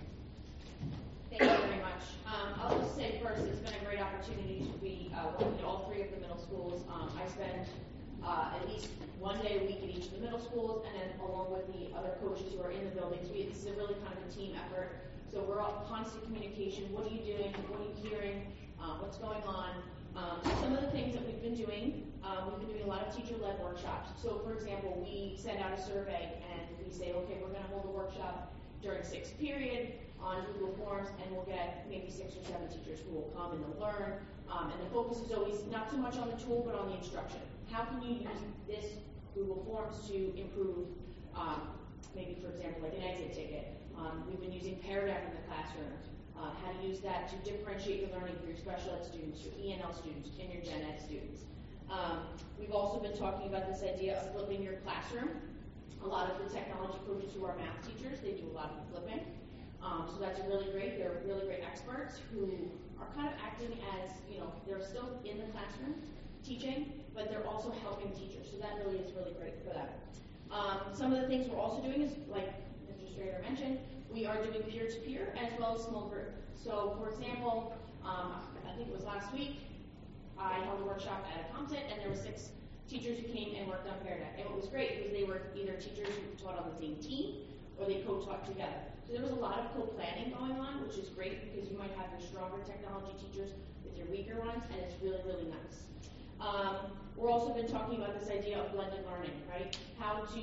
Thank you very much. Um, I'll just say first, it's been a great opportunity to be uh, working at all three of the middle schools. Um, I spend uh, at least one day a week at each of the middle schools, and then along with the other coaches who are in the buildings. We, this is a really kind of a team effort. So we're all constant communication. What are you doing? What are you hearing? Uh, what's going on? Um, some of the things that we've been doing, um, we've been doing a lot of teacher-led workshops. So, for example, we send out a survey and we say, okay, we're going to hold a workshop during sixth period on Google Forms, and we'll get maybe six or seven teachers who will come and they'll learn. Um, and the focus is always not so much on the tool, but on the instruction. How can you use this Google Forms to improve, um, maybe, for example, like an exit ticket? Um, we've been using Pear Deck in the classroom. Uh, how to use that to differentiate the learning for your special ed students, your E N L students, and your gen ed students. Um, we've also been talking about this idea of flipping your classroom. A lot of the technology coaches who are math teachers, they do a lot of flipping. Um, so that's really great. They're really great experts who are kind of acting as, you know, they're still in the classroom teaching, but they're also helping teachers. So that really is really great for them. Um, some of the things we're also doing is, like Mister Strader mentioned, we are doing peer-to-peer as well as small group. So, for example, um, I think it was last week, I held a workshop at a ComSet, and there were six teachers who came and worked on Pear Deck. And it was great because they were either teachers who taught on the same team or they co-taught together. So there was a lot of co-planning going on, which is great because you might have your stronger technology teachers with your weaker ones, and it's really, really nice. Um, we're also been talking about this idea of blended learning, right? How to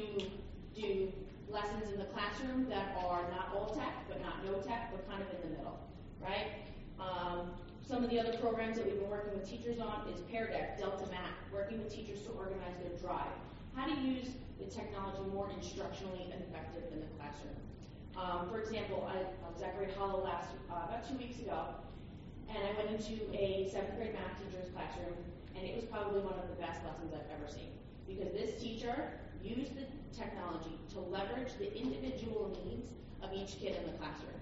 do lessons in the classroom that are not all tech, but not no tech, but kind of in the middle, right? Um, some of the other programs that we've been working with teachers on is Pear Deck, Delta Math, working with teachers to organize their drive. How to use the technology more instructionally and effective in the classroom. Um, for example, I, I was at Great Hollow last, uh, about two weeks ago, and I went into a seventh grade math teacher's classroom, and it was probably one of the best lessons I've ever seen. Because this teacher used the technology to leverage the individual needs of each kid in the classroom.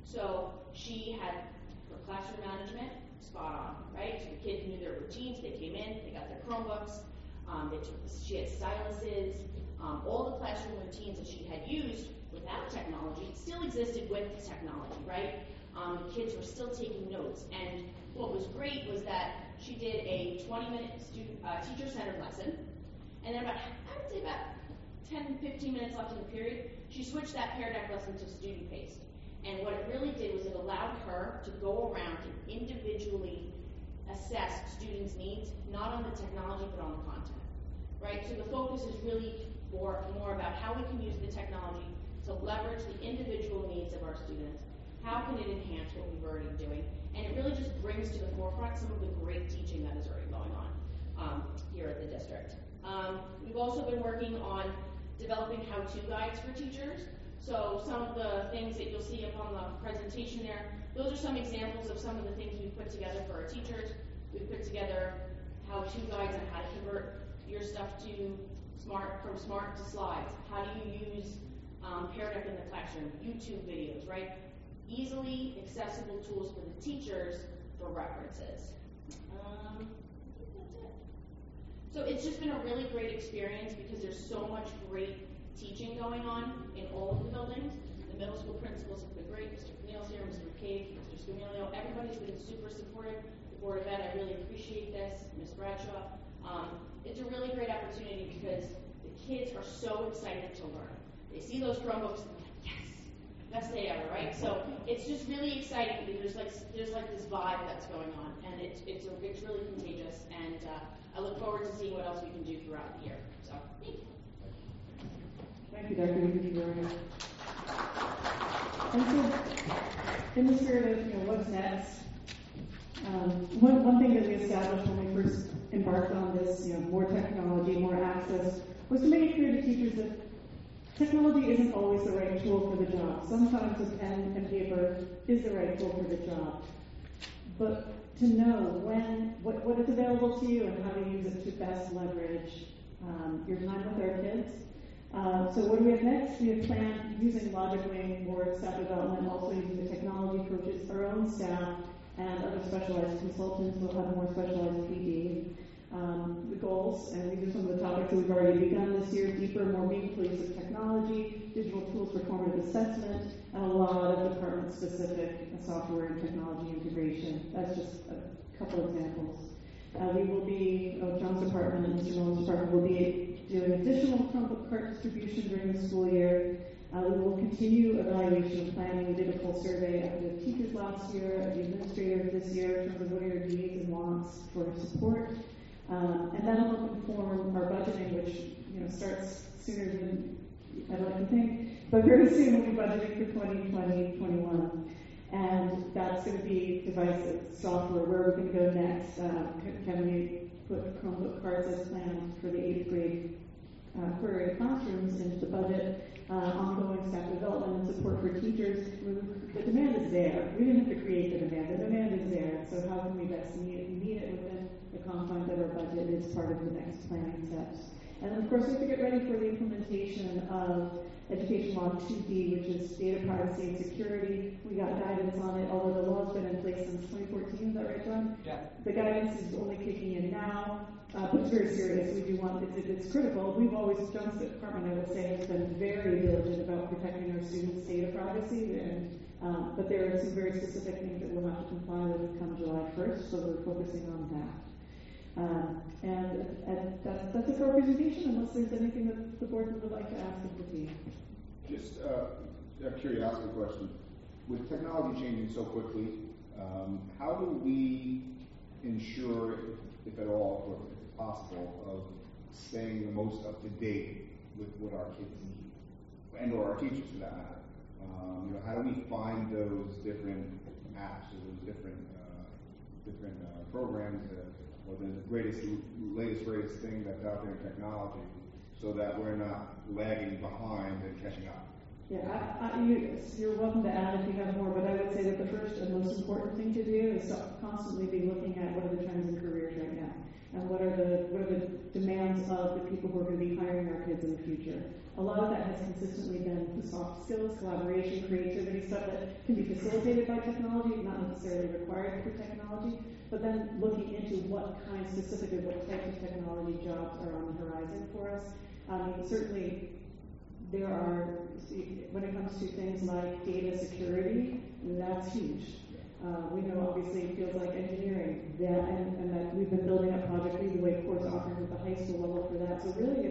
So she had her classroom management spot on, right? So the kids knew their routines, they came in, they got their Chromebooks, um, they took, she had silences, um, all the classroom routines that she had used without technology still existed with the technology, right? Um, the kids were still taking notes, and what was great was that she did a twenty minute student, uh, teacher-centered lesson, and then about, I would say about ten, fifteen minutes left in the period, she switched that Pear Deck lesson to student paced. And what it really did was it allowed her to go around and individually assess students' needs, not on the technology, but on the content, right? So the focus is really more, more about how we can use the technology to leverage the individual needs of our students. How can it enhance what we've already been doing? And it really just brings to the forefront some of the great teaching that is already going on um, here at the district. Um, we've also been working on developing how-to guides for teachers. So some of the things that you'll see up on the presentation there, those are some examples of some of the things we've put together for our teachers. We've put together how-to guides on how to convert your stuff to smart, from smart to slides. How do you use um, Pear Deck in the classroom? YouTube videos, right? Easily accessible tools for the teachers for references. Um, I think that's it. So it's just been a really great experience because there's so much great teaching going on in all of the buildings. The middle school principals have been great. Mister Neal's here, Mister McCabe, Mister Scamilio. Everybody's been super supportive. The Board of Ed, I really appreciate this. Miz Bradshaw. Um, it's a really great opportunity because the kids are so excited to learn. They see those Chromebooks and they're like, yes, best day ever, right? So it's just really exciting because there's like there's like this vibe that's going on, and it's it's a, it's really contagious. And uh, I look forward to seeing what else we can do throughout the year. So thank you. Thank you, Doctor Ivey. And so, in the spirit of, you know, what's next, um, one, one thing that we established when we first embarked on this, you know, more technology, more access, was to make it clear to teachers that technology isn't always the right tool for the job. Sometimes a pen and paper is the right tool for the job. But to know when, what, what is available to you and how to use it to best leverage um, your time with our kids. Uh, so what do we have next? We have planned using LogicWing for staff development, also using the technology coaches, our own staff, and other specialized consultants. We'll have more specialized P D. Um, the goals, and these are some of the topics that we've already begun this year: deeper, more meaningful use of technology, digital tools for formative assessment, and a lot of department-specific software and technology integration. That's just a couple examples. Uh, we will be, oh, John's department and Mister Nolan's department will be doing additional Chromebook cart distribution during the school year. Uh, we will continue evaluation and planning. We did a full survey of the teachers last year, of the administrators this year, in terms of what are your needs and wants for support. Um, and that'll help inform our budgeting, which, you know, starts sooner than I'd like to think, but very soon we'll be budgeting for twenty twenty, twenty-one. And that's going to be devices, software, where we're going to go next. Uh, can, can we put Chromebook cards as planned for the eighth grade uh, query classrooms into the budget? Uh, ongoing staff development and support for teachers. The demand is there. We didn't have to create the demand. The demand is there. So how can we best meet it? Meet it within the confines of our budget is part of the next planning steps. And then, of course, we have to get ready for the implementation of Education Law two B, which is data privacy and security. We got guidance on it, although the law's been in place since twenty fourteen. Is that right, John? Yeah. The guidance is only kicking in now, uh, but it's very serious. We do want it's, it's critical. We've always, John's department, I will say, has been very diligent about protecting our students' data privacy, and um, but there are some very specific things that we'll have to comply with come July first, so we're focusing on that. Um, and and that, that's it for our presentation, unless there's anything that the board would like to ask of the team. Just uh, a curiosity question. With technology changing so quickly, um, how do we ensure, if, if at all, or if it's possible, of staying the most up to date with what our kids need, and or our teachers for that matter? Um, you know, how do we find those different apps or those different uh, different uh, programs that, or the greatest, latest, greatest thing that's out there in technology, so that we're not lagging behind and catching up? Yeah, I, I, you, you're welcome to add if you have more, but I would say that the first and most important thing to do is to constantly be looking at what are the trends in careers right now, and what are the what are the demands of the people who are going to be hiring our kids in the future. A lot of that has consistently been the soft skills, collaboration, creativity, stuff that can be facilitated by technology, not necessarily required for technology, but then looking into what kind, specifically what types of technology jobs are on the horizon for us. I mean, certainly there are, when it comes to things like data security, that's huge. Uh, we know obviously it feels like engineering, that, and, and that we've been building up Project Lead the Way course offerings at the high school level for that. So really it's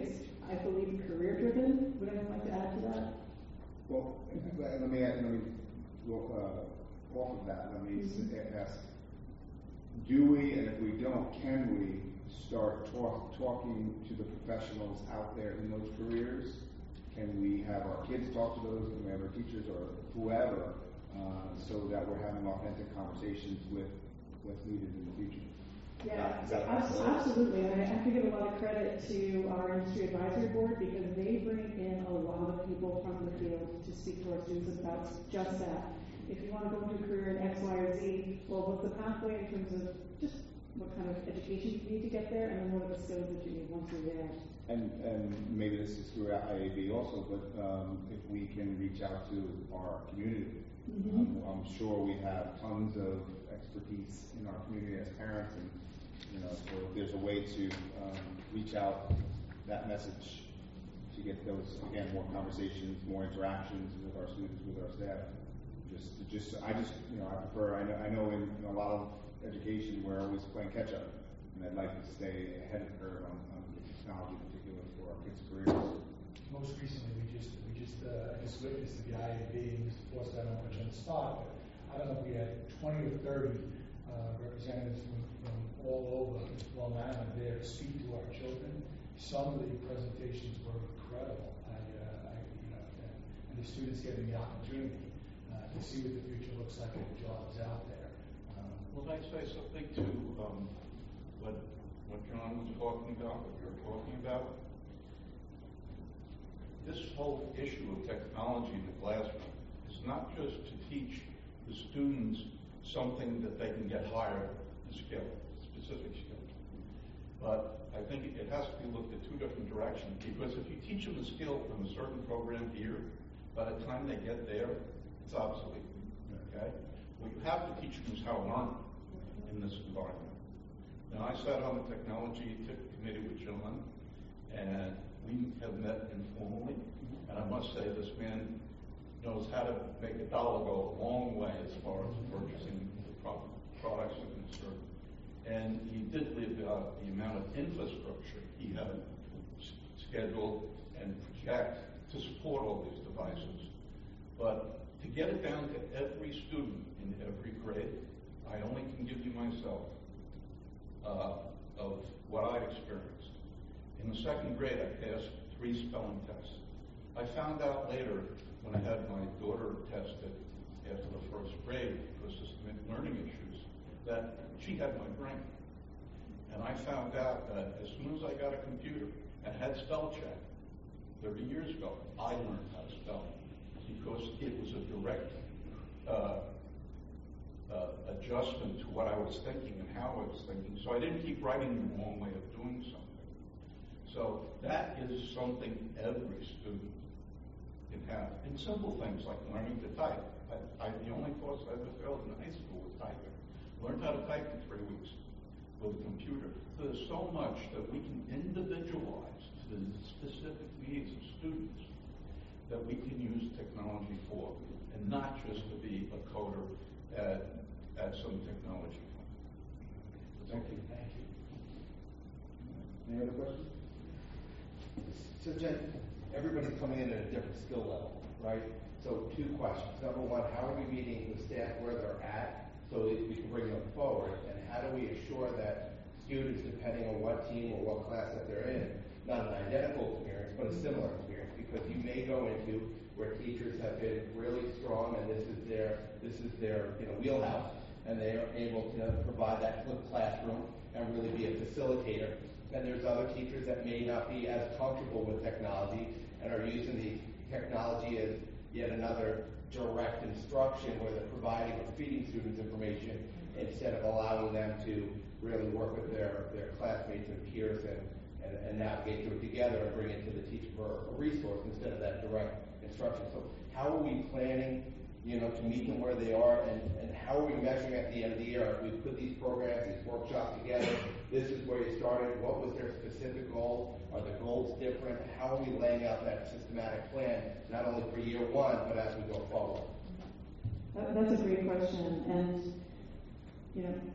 I believe, career-driven. Would anyone like to add to that? Well, let let me, let me, go, uh, off of that, let me Mm-hmm. ask, do we, and if we don't, can we start talk, talking to the professionals out there in those careers? Can we have our kids talk to those, can we have our teachers or whoever, uh, so that we're having authentic conversations with what's needed in the future? Yeah, Is that a abs- possibility? absolutely. And I have to give a lot of credit to our industry advisory board because they bring in a lot of people from the field to speak to our students about just that. If you want to go into a career in X, Y, or Z, well, what's the pathway in terms of just what kind of education you need to get there, and then what are the skills that you need once you're there? And, and maybe this is through I A B also, but um, if we can reach out to our community. Mm-hmm. Um, I'm sure we have tons of expertise in our community as parents, and you know, so if there's a way to um, reach out that message to get those, again, more conversations, more interactions with our students, with our staff. Just, just, I just, you know, I prefer. I know, I know in, in a lot of education we're always playing catch up, and I'd like to stay ahead of the curve on, on technology, particularly for our kids' careers. Most recently, we just, we just, uh, I just witnessed the I A B, and Mister Foster, I don't know much on the spot, but I don't know if we had twenty or thirty uh, representatives from, from all over Long Island there to speak to our children. Some of the presentations were incredible. I, uh, I you know, and, and the students getting the opportunity uh, to see what the future looks like and the jobs out there. Um, Well, I say something to um, what what John was talking about, what you're talking about. This whole issue of technology in the classroom is not just to teach the students something that they can get hired, a skill, a specific skill. But I think it has to be looked at two different directions, because if you teach them a skill from a certain program here, by the time they get there, it's obsolete. Okay? What you have to teach them is how to learn in this environment. Now, I sat on the technology committee with John, and we have met informally, and I must say this man knows how to make a dollar go a long way as far as purchasing the pro- products are concerned. And he did live out the amount of infrastructure he had s- scheduled and project to support all these devices. But to get it down to every student in every grade, I only can give you myself uh, of what I experienced. In the second grade, I passed three spelling tests. I found out later, when I had my daughter tested after the first grade for systemic learning issues, that she had my brain. And I found out that as soon as I got a computer and had spell check, thirty years ago, I learned how to spell, because it was a direct uh, uh, adjustment to what I was thinking and how I was thinking. So I didn't keep writing the wrong way of doing something. So that is something every student can have. And simple things like learning to type. I, I, the only course I ever failed in high school was typing. Learned how to type in three weeks with a computer. There's so much that we can individualize to the specific needs of students that we can use technology for, and not just to be a coder at, at some technology company. Thank you. Thank you. Any other questions? So, Jen, everybody's coming in at a different skill level, right? So, two questions. Number one, how are we meeting the staff where they're at so that we can bring them forward? And how do we assure that students, depending on what team or what class that they're in, not an identical experience, but a similar experience? Because you may go into where teachers have been really strong, and this is their this is their you know wheelhouse, and they are able to provide that flipped classroom and really be a facilitator. And there's other teachers that may not be as comfortable with technology and are using the technology as yet another direct instruction where they're providing or feeding students information instead of allowing them to really work with their, their classmates and peers and, and, and navigate through it together and bring it to the teacher for a resource instead of that direct instruction. So how are we planning, you know, to meet them where they are, and, and how are we measuring at the end of the year? If we put these programs, these workshops together, this is where you started, what was their specific goal? Are the goals different? How are we laying out that systematic plan, not only for year one, but as we go forward? That, that's a great question, and you know,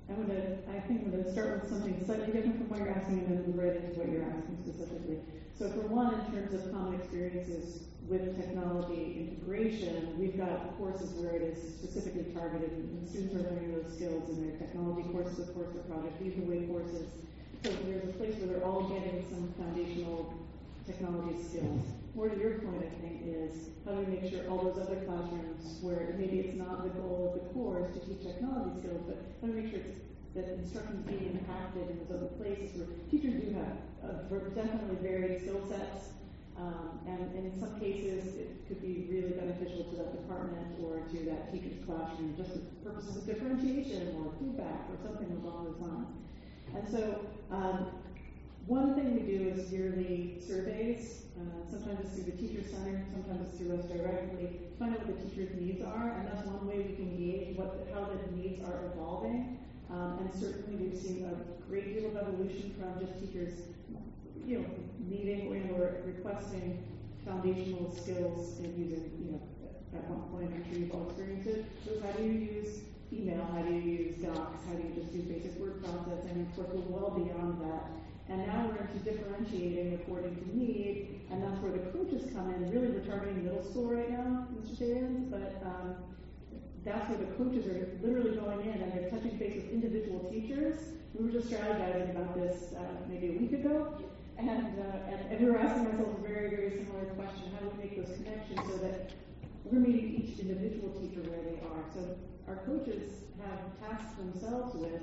I'm gonna, I think I'm gonna start with something slightly different from what you're asking and then move right into what you're asking specifically. So for one, in terms of common experiences with technology integration, we've got courses where it is specifically targeted and students are learning those skills in their technology courses, of course, their project lead the way courses. So there's a place where they're all getting some foundational technology skills. More to your point, I think, is how do we make sure all those other classrooms where maybe it's not the goal of the course to teach technology skills, but how do we make sure it's, that instruction is being impacted in those other places where teachers do have uh, definitely varied skill sets, um, and, and in some cases it could be really beneficial to that department or to that teacher's classroom just for purposes of differentiation or feedback or something along those lines. And so um, one thing we do is yearly surveys. Uh, sometimes it's through the Teacher Center, sometimes it's through us directly, to find out what the teacher's needs are, and that's one way we can gauge what, how the needs are evolving. Um, and certainly we've seen a great deal of evolution from just teachers, you know, needing or requesting foundational skills in using, you know, at one point, I'm sure you've all experienced it. So how do you use email? How do you use docs? How do you just do basic word processing? And of course, we're well beyond that. And now we're into differentiating according to need, and that's where the coaches come in. Really, we're targeting middle school right now, Mister Shavins, but um, that's where the coaches are literally going in and they're touching base with individual teachers. We were just strategizing about this uh, maybe a week ago, and, uh, and, and we were asking ourselves a very, very similar question: how do we make those connections so that we're meeting each individual teacher where they are? So our coaches have tasked themselves with,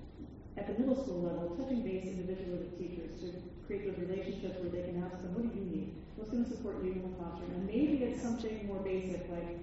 at the middle school level, touching base individually with teachers to create those relationships where they can ask them, what do you need? What's going to support you in the classroom? And maybe it's something more basic, like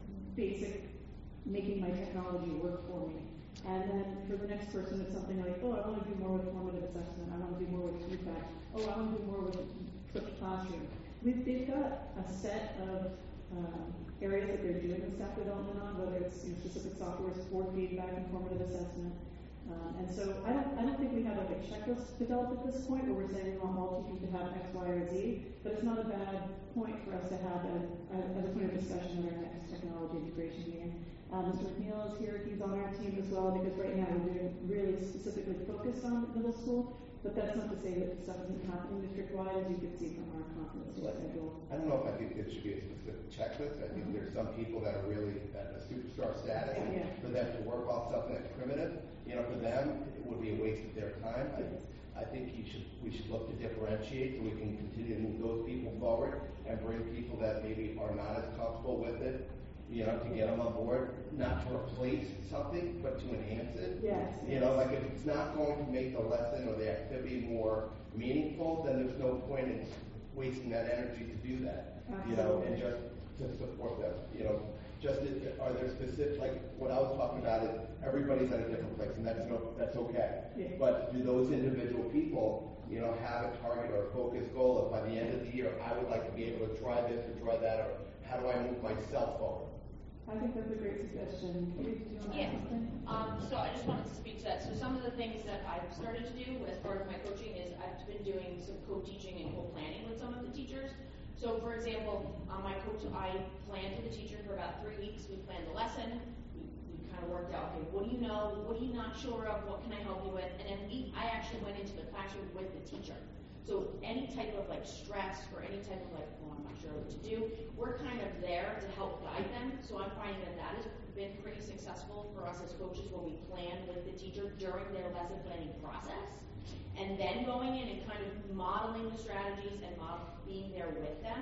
basic making my technology work for me. And then for the next person, it's something like, oh, I want to do more with formative assessment. I want to do more with feedback. Oh, I want to do more with flipped classroom. We've, they've got a set of um, areas that they're doing the staff development on, whether it's you know, specific software for feedback and formative assessment. Um, and so I don't, I don't think we have like a checklist developed at this point where we're saying we want all teachers to have X, Y, or Z, but it's not a bad point for us to have as, as a point of discussion at our next technology integration meeting. Um, Mister McNeil is here, he's on our team as well, because right now we're doing really specifically focused on middle school, but that's not to say that stuff isn't happening district-wide, as you can see from our conference schedule. I don't know if I think it should be a specific checklist. I think there's some people that are really at a superstar status, and Yeah. for them to work off something that's primitive, you know, for them, it would be a waste of their time. I, I think you should, we should look to differentiate so we can continue to move those people forward and bring people that maybe are not as comfortable with it, you know, to get them on board, not to replace something, but to enhance it. Yes. You know, like if it's not going to make the lesson or the activity more meaningful, then there's no point in wasting that energy to do that. Absolutely. You know, and just to support them. You know, just are there specific, like what I was talking about is everybody's at a different place, and that's no, that's okay. Yeah. But do those individual people, you know, have a target or a focused goal of by the end of the year, I would like to be able to try this or try that, or how do I move myself forward? I think that's a great suggestion. Do you want to Yeah. add something? Um, so I just wanted to speak to that. So some of the things that I've started to do as part of my coaching is I've been doing some co-teaching and co-planning with some of the teachers. So for example, on my coach, I planned with the teacher for about three weeks. We planned the lesson. We, we kind of worked out, okay, what do you know? What are you not sure of? What can I help you with? And then we, I actually went into the classroom with the teacher. So any type of like stress or any type of like, well, I'm not sure what to do, we're kind of there to help guide them. So I'm finding that that has been pretty successful for us as coaches when we plan with the teacher during their lesson planning process. And then going in and kind of modeling the strategies and model, being there with them,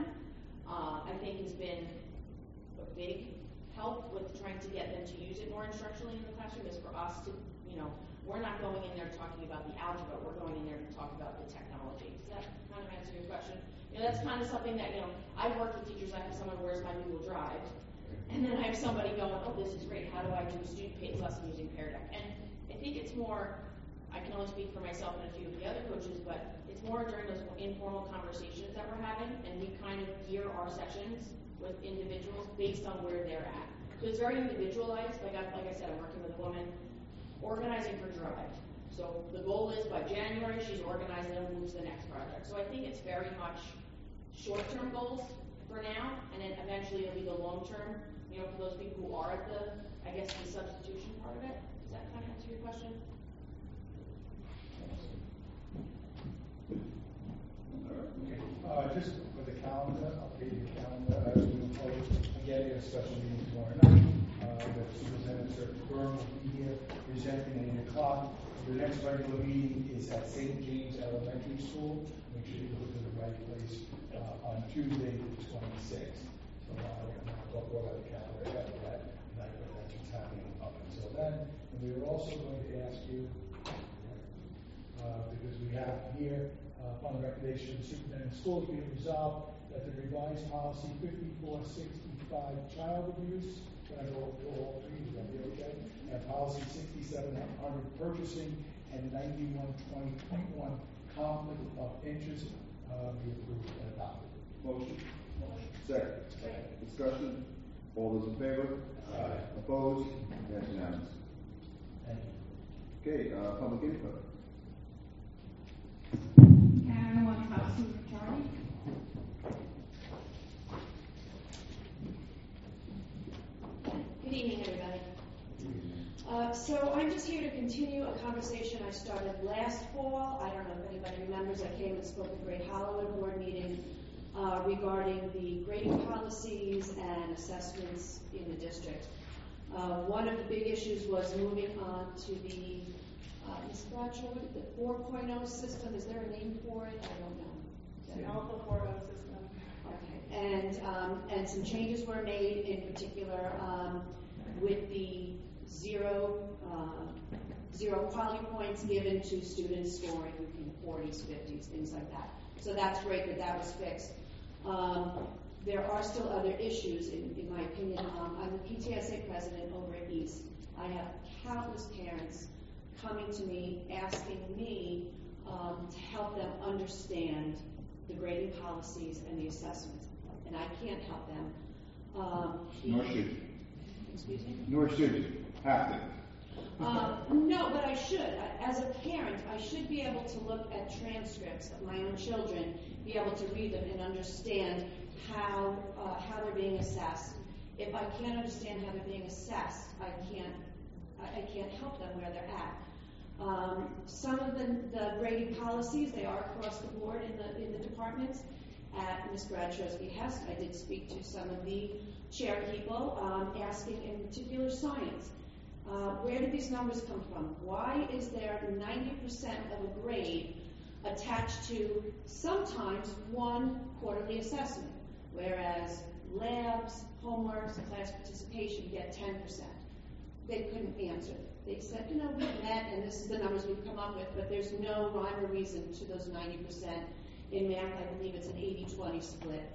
uh, I think has been a big help with trying to get them to use it more instructionally in the classroom is for us to, you know, we're not going in there talking about the algebra, we're going in there to talk about the technology. Does that kind of answer your question? You know, that's kind of something that, you know, I've worked with teachers, I have someone, where's my Google Drive? And then I have somebody going, oh, this is great, how do I do a student-paced lesson using Pear Deck? And I think it's more, I can only speak for myself and a few of the other coaches, but it's more during those informal conversations that we're having, and we kind of gear our sessions with individuals based on where they're at. So it's very individualized. Like I, like I said, I'm working with a woman organizing her drive. So the goal is by January, she's organized and moves to the next project. So I think it's very much short-term goals for now, and then eventually it'll be the long-term, you know, for those people who are at the, I guess, the substitution part of it. Does that kind of answer your question? Okay, uh, just for the calendar, update your calendar, as we move forward, again, a special meeting tomorrow night. Uh, the Superintendent Byrne will be here presenting at eight o'clock. The next regular meeting is at Saint James Elementary School. Make sure you go to the right place, uh, on Tuesday, the twenty-sixth. So, uh, I'll talk about the calendar ahead of that night, but that's what's happening up until then. And we were also going to ask you, uh, because we have here, uh, upon the recommendation of the superintendent of schools, be it resolved that the revised policy fifty-four sixty-five child abuse, can I go to all three, is that be okay? And policy sixty-seven hundred purchasing and ninety-one twenty point one conflict of interest, uh, be approved and adopted. Motion. Motion. Second. Second. Discussion. All those in favor? Aye. Opposed? That's unanimous. Thank you. Okay, uh, public input. Karen, one house for Charlie. Good evening, everybody. Uh, so I'm just here to continue a conversation I started last fall. I don't know if anybody remembers. I came and spoke at Great Hollow at a board meeting uh, regarding the grading policies and assessments in the district. Uh, one of the big issues was moving on to the uh, Miz Bradshaw, what is it, the four point oh system. Is there a name for it? I don't know. Is that Alpha four point oh system. Okay. And um, and some changes were made, in particular um, with the zero uh, zero quality points given to students scoring in forties, fifties, things like that. So that's great that that was fixed. Um, there are still other issues, in, in my opinion. Um, I'm the P T S A president over at East. I have countless parents coming to me asking me um, to help them understand the grading policies and the assessments, and I can't help them. Um, Nor should you. Excuse me? Nor should you. Have to. Uh, no, but I should. I, as a parent, I should be able to look at transcripts of my own children, be able to read them and understand how uh, how they're being assessed. If I can't understand how they're being assessed, I can't I, I can't help them where they're at. Um, some of the, the grading policies, they are across the board in the in the departments. At Miz Bradshaw's behest, I did speak to some of the chair people, um, asking in particular science. Uh, where did these numbers come from? Why is there ninety percent of a grade attached to sometimes one quarterly assessment, whereas labs, homeworks, class participation get ten percent? They couldn't answer. They said, you know, we've met, and this is the numbers we've come up with, but there's no rhyme or reason to those ninety percent. In math, I believe it's an eighty twenty split.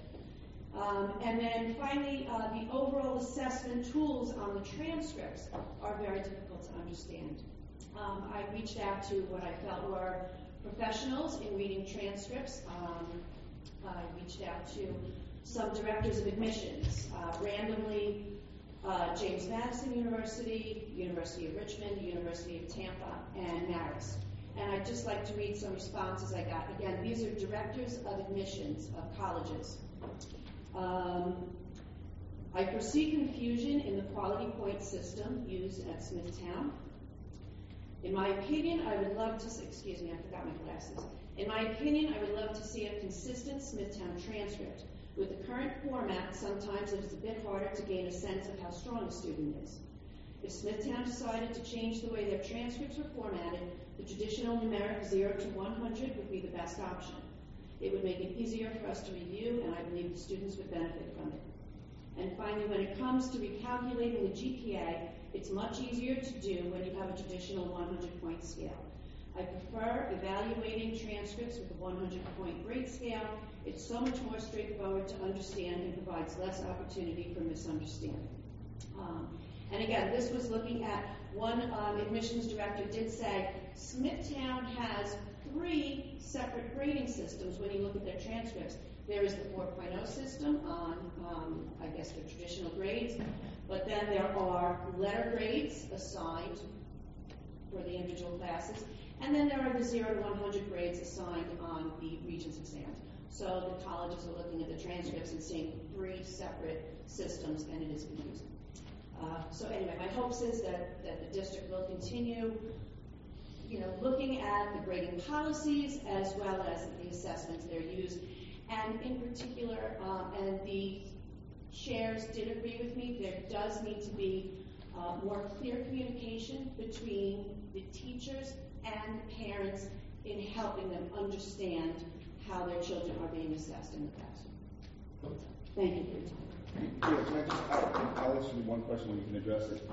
Um, and then finally, uh, the overall assessment tools on the transcripts are very difficult to understand. Um, I reached out to what I felt were professionals in reading transcripts. Um, I reached out to some directors of admissions, uh, randomly, uh, James Madison University, University of Richmond, University of Tampa, and Marist. And I'd just like to read some responses I got. Again, these are directors of admissions of colleges. Um, I foresee confusion in the quality point system used at Smithtown. In my opinion, I would love to, excuse me, I forgot my glasses. In my opinion, I would love to see a consistent Smithtown transcript. With the current format, sometimes it is a bit harder to gain a sense of how strong a student is. If Smithtown decided to change the way their transcripts were formatted, the traditional numeric zero to one hundred would be the best option. It would make it easier for us to review, and I believe the students would benefit from it. And finally, when it comes to recalculating the G P A, it's much easier to do when you have a traditional one hundred point scale. I prefer evaluating transcripts with a one hundred point grade scale. It's so much more straightforward to understand and provides less opportunity for misunderstanding. Um, and again, this was looking at one um, admissions director did say Smithtown has three separate grading systems when you look at their transcripts. There is the four point oh system on, um, I guess, the traditional grades, but then there are letter grades assigned for the individual classes, and then there are the zero to one hundred grades assigned on the Regents exams. So the colleges are looking at the transcripts and seeing three separate systems, and it is confusing. Uh, so anyway, my hopes is that, that the district will continue, you know, looking at the grading policies as well as the assessments that are used. And in particular, um, and the chairs did agree with me, there does need to be uh, more clear communication between the teachers and the parents in helping them understand how their children are being assessed in the classroom. Thank you for your time. Yeah, can I just, I'll, I'll ask you one question, you can address it.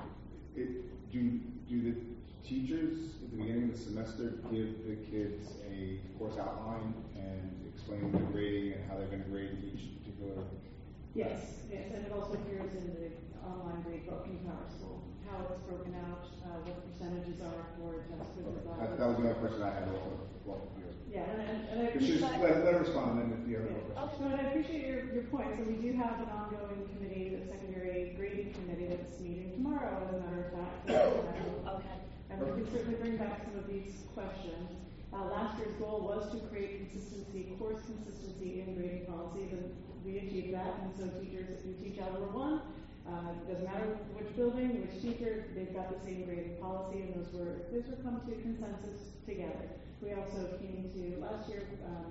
it. Do, do the teachers at the beginning of the semester give the kids a course outline and explain the grading and how they're going to grade each particular? Yes, yes, and it also appears in the online grade book in Power School, how it's broken out, uh, what percentages are for test quizzes. That, that was the other question I had also. Well, yeah, and, and, and I appreciate let, let, let her respond, and then if the other yeah. question. No, and I appreciate your, your point. So we do have an ongoing committee, the secondary grading committee, that's meeting tomorrow, as a matter of fact. Okay. And we can certainly bring back some of these questions. Uh, last year's goal was to create consistency, course consistency in grading policies, and we achieved that. And so teachers, if you teach Algebra one, uh, doesn't matter which building, which teacher, they've got the same grading policy, and those were those were come to consensus together. We also came to last year um,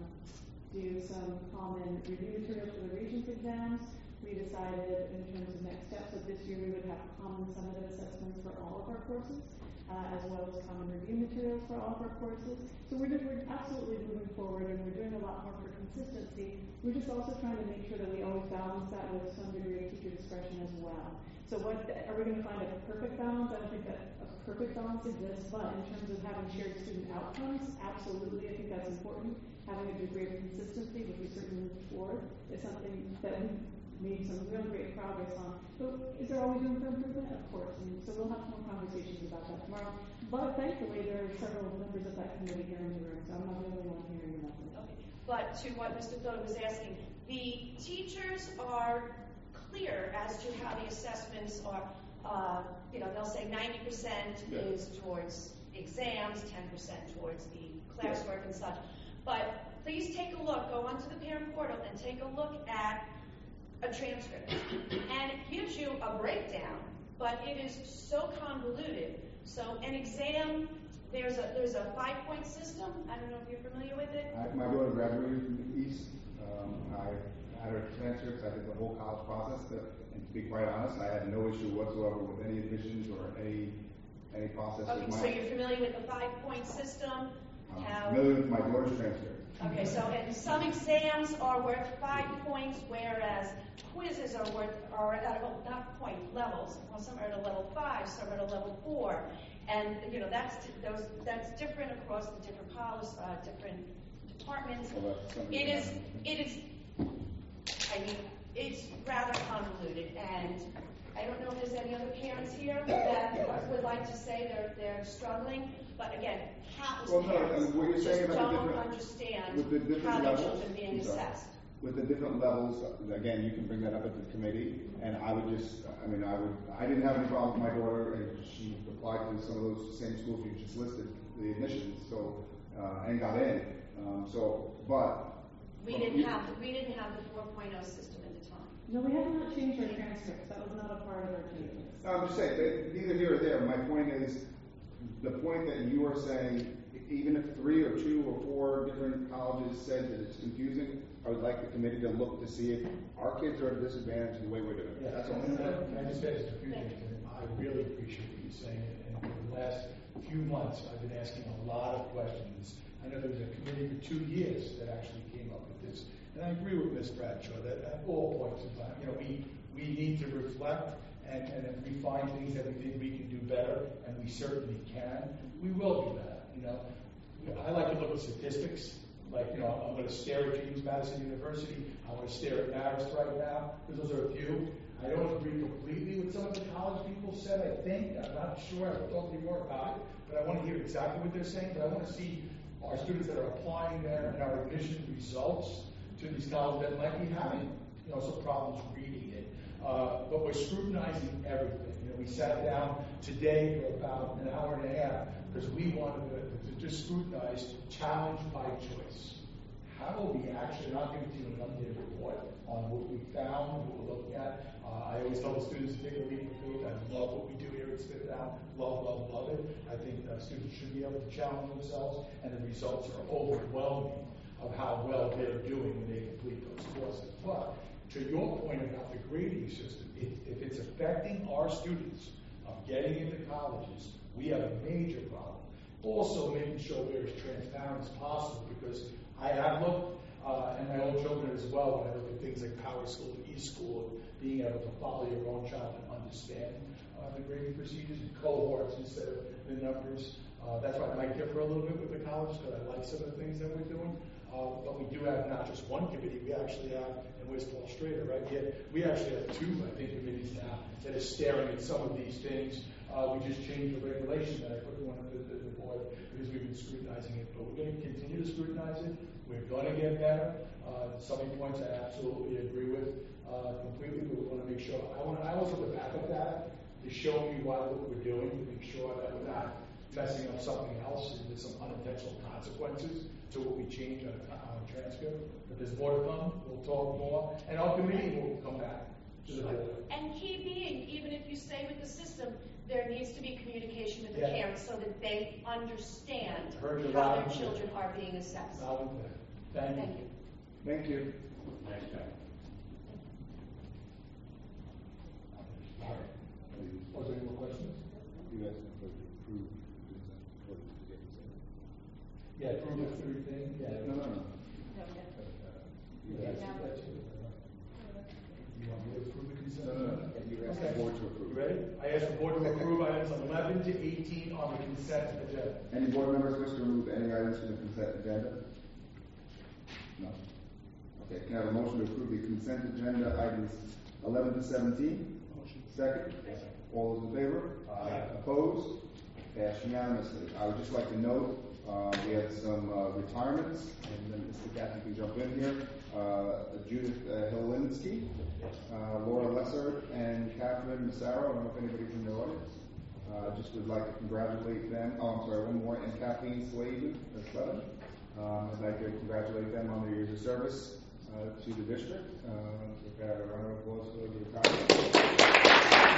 do some common review materials for the Regents exams. We decided in terms of next steps that this year we would have common summative assessments for all of our courses, uh, as well as common review materials for all of our courses. So we're, we're absolutely moving forward, and we're doing a lot more for consistency. We're just also trying to make sure that we always balance that with some degree of teacher discretion as well. So what are we going to find a perfect balance? I don't think that a perfect balance exists, but in terms of having shared student outcomes, absolutely, I think that's important. Having a degree of consistency, which we certainly move toward, is something that we made some real great progress on. But is there always room for improvement? Of course. And so we'll have more conversations about that tomorrow. But thankfully, there are several members of that committee here in the room, so I'm not the only one hearing about this. Okay. But to what Mister Thode was asking, the teachers are clear as to how the assessments are, uh, you know, they'll say ninety percent is towards exams, ten percent towards the classwork and such. But please take a look, go onto the parent portal and take a look at a transcript. And it gives you a breakdown, but it is so convoluted. So an exam, there's a there's a five-point system. I don't know if you're familiar with it. I, my daughter graduated from the East. Um, I had her transcripts. I did the whole college process. But, and to be quite honest, I had no issue whatsoever with any admissions or any any process. Okay, with my, so you're familiar with the five-point system? I'm How, familiar with my daughter's transcript. okay, so and some exams are worth five points, whereas quizzes are worth are at a, not point levels. Well, some are at a level five, some are at a level four, and you know that's those that's different across the different policies, uh, different departments. Well, It is it is. I mean, it's rather convoluted, and I don't know if there's any other parents here that would like to say they're they're struggling. But again, countless Well, no, parents and what you're saying just about the don't different- understand with the different how their levels, children are being I'm sorry. assessed. With the different levels, again, you can bring that up at the committee, and I would just, I mean, I would, I didn't have any problem with my daughter, and she applied to some of those same schools you just listed, the admissions, so, uh, and got in, um, so, but. We but didn't you- have, the- we didn't have the four point oh system at the time. No, we have not changed our transcripts. That was not a part of our changes. No, I'm just saying, that neither here or there, my point is, the point that you are saying, even if three or two or four different colleges said that it's confusing, I would like the committee to look to see if our kids are at a disadvantage the way we're doing it. Yeah, That's all. and I- Can I just add just a few things? And I really appreciate what you're saying. And for the last few months, I've been asking a lot of questions. I know there was a committee for two years that actually came up with this. And I agree with Miz Bradshaw that at all points in time, you know, we, we need to reflect, and, and if we find things that we think we can do better, and we certainly can, we will do that, you know. I like to look at statistics, like, you know, I'm going to stare at James Madison University, I want to stare at Marist right now, because those are a few. I don't agree completely with some of the college people said, I think, I'm not sure, I've thought more about it, but I want to hear exactly what they're saying, but I want to see our students that are applying there and our admission results to these colleges that might be having, you know, some problems reading it. Uh, but we're scrutinizing everything. You know, we sat down today for about an hour and a half because we wanted to, to just scrutinize challenge by choice. how will we actually, not giving to you an updated report on what we found, what we're looking at. Uh, I always tell the students to take a leap of faith. I love what we do here at Spit It Out. Love, love, love it. I think uh, students should be able to challenge themselves, and the results are overwhelming of how well they're doing when they complete those courses. But to your point about the grading system, if, if it's affecting our students of getting into colleges, we have a major problem. Also making sure we're as transparent as possible, because I have looked, uh, and my own children as well, when I look at things like Power School and E-School, being able to follow your own child and understand uh, the grading procedures and cohorts instead of the numbers. Uh, that's why I might differ a little bit with the college, because I like some of the things that we're doing. Uh, but we do have not just one committee, we actually have, and where's Paul Strader, right? We, have, we actually have two, I think, committees now that are staring at some of these things. Uh, we just changed the regulation that I put in one of the, the, the board because we've been scrutinizing it. But we're going to continue to scrutinize it. We're going to get better. Uh, some of the points I absolutely agree with uh, completely, but we want to make sure. I want I also look back at that to show me why what we're doing, to make sure that we're not messing up something else and there's some unintentional consequences to what we change on a, on a transcript. But there's more to come. We'll talk more. And our committee will come back to the board. And key being, even if you stay with the system, there needs to be communication with the Yeah. parents so that they understand Heard you how loud their and clear. children are being assessed. Loud and clear. Thank you. Thank you. Thank you. Thanks, Jack. Was there any more questions? You guys can approve. Yeah, approve the three thing. Yeah. No, no, no. You guys do that too. You want me to approve the consent? No, no, no. You asked the board to approve. You ready? I ask the board to approve items eleven to eighteen on the consent agenda. Any board members wish to remove any items from the consent agenda? No. Okay, can I have a motion to approve the consent agenda items eleven to seventeen? Motion. Second? All those in favor? Aye. Opposed? Passed unanimously. I would just like to note, uh, we had some uh, retirements, and then Mister Gaffney can jump in here. Uh, Judith uh, Hilinski, uh, Laura Lesser, and Catherine Massaro. I don't know if anybody's in the audience. Uh, just would like to congratulate them. Oh, I'm sorry, one more. And Kathleen Slavin, that's seven. Um, I'd like to congratulate them on their years of service uh, to the district. Uh, so we've got a round of applause for the retirement.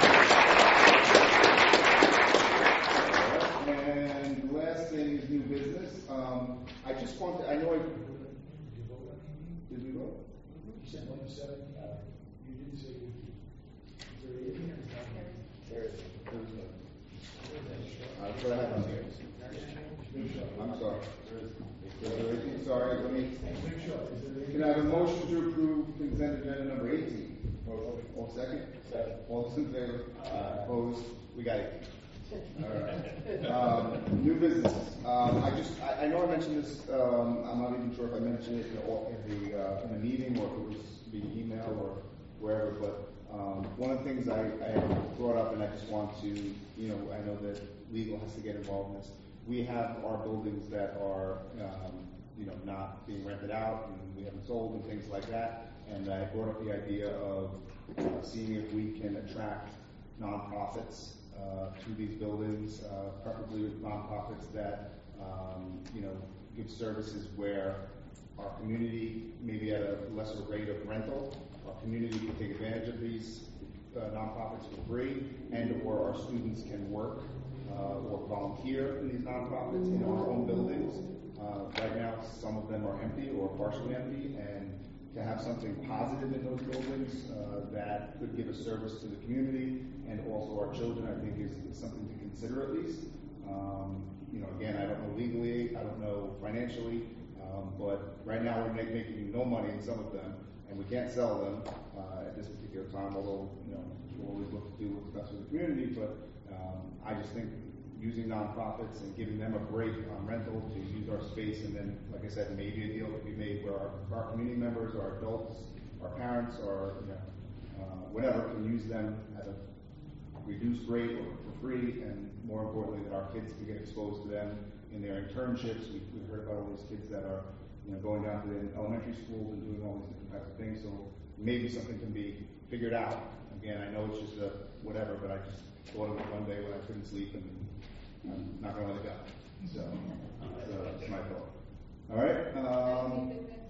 And last thing is new business. Um, I just want to, I know I, did we vote? You said one to seven. Uh, you didn't say eighteen. Is there eighteen or is that? There is. There is no. Uh, That's what I have on here. I'm sorry. Is there eighteen? Sorry, let me. Make sure. Is there eighteen? Can I have a motion to approve consent agenda number eighteen? All second? Second. All those in favor? Uh, opposed? We got it. All right. Um, new business. Um, I just, I, I know I mentioned this, um, I'm not even sure if I mentioned it in the, in the, uh, in the meeting or if it was via email or wherever, but um, one of the things I, I brought up, and I just want to, you know, I know that legal has to get involved in this. We have our buildings that are, um, you know, not being rented out and we haven't sold and things like that. And I brought up the idea of uh, seeing if we can attract nonprofits uh, to these buildings, uh, preferably with nonprofits that, um, you know, give services where our community, maybe at a lesser rate of rental, our community can take advantage of these uh, nonprofits for free, and or our students can work uh, or volunteer in these nonprofits in our own buildings. Uh, right now, some of them are empty or partially empty, and to have something positive in those buildings uh, that could give a service to the community and also our children, I think is, is something to consider at least. Um, you know, again, I don't know legally, I don't know financially, um, but right now we're make, making no money in some of them, and we can't sell them uh, at this particular time, although, you know, we'll always look to do what's best for the community, but um, I just think using nonprofits and giving them a break on rental to use our space, and then, like I said, maybe a deal could be made where our, our community members, our adults, our parents, or you know, uh, whatever, can use them at a reduced rate or for free, and more importantly, that our kids can get exposed to them in their internships. We, we've heard about all these kids that are, you know, going down to the elementary schools and doing all these different types of things. So maybe something can be figured out. Again, I know it's just a whatever, but I just thought of it one day when I couldn't sleep, and I'm not going to let it go. So, so that's my thought. All right. Um,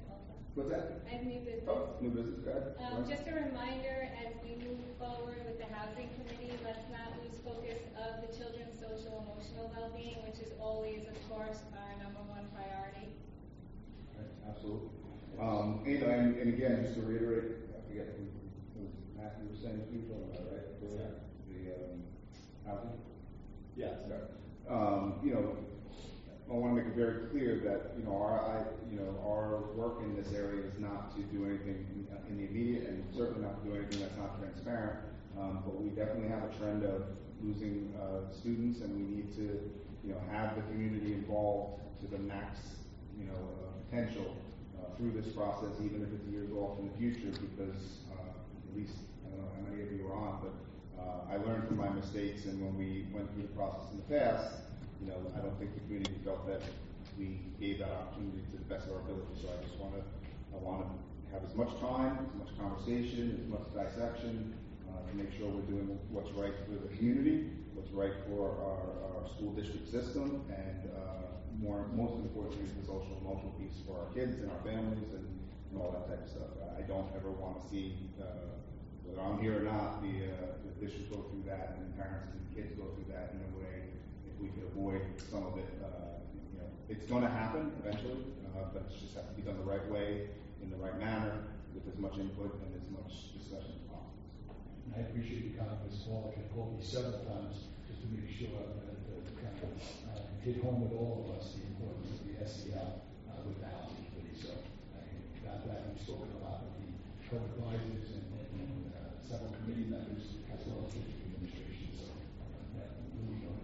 What's that? I have new business. Oh, new business, go ahead. Um, just a reminder, as we move forward with the housing committee, let's not lose focus of the children's social emotional well-being, which is always, of course, our number one priority. Right, absolutely. Um, and, and, and again, just to reiterate, I forget who, who Matthew was saying, who you were talking about, right? The, the um, housing? Yes. Okay. Um, you know, I want to make it very clear that, you know, our, I, you know, our work in this area is not to do anything in, in the immediate, and certainly not to do anything that's not transparent. Um, but we definitely have a trend of losing uh, students, and we need to, you know, have the community involved to the max, you know, uh, potential uh, through this process, even if it's years off in the future, because uh, at least, I don't know how many of you were on, but uh, I learned from my mistakes, and when we went through the process in the past, you know, I don't think the community felt that we gave that opportunity to the best of our ability. So I just want to, I want to have as much time, as much conversation, as much dissection uh, to make sure we're doing what's right for the community, what's right for our, our school district system, and uh, more, most importantly, the social emotional piece for our kids and our families and, and all that type of stuff. I don't ever want to see, uh, whether I'm here or not, the, uh, the district go through that, and the parents and the kids go through that in a way. We could avoid some of it. Uh, you know, it's going to happen eventually, uh, but it just has to be done the right way, in the right manner, with as much input and as much discussion as possible. And I appreciate your comments, Paul. I called me several times just to make sure that uh, kind of uh, hit home with all of us the importance of the S E L uh, with the housing committee. So I got that. We've spoken a lot with the co-advisors and, and, and uh, several committee members as well as district administration. So uh, that really going.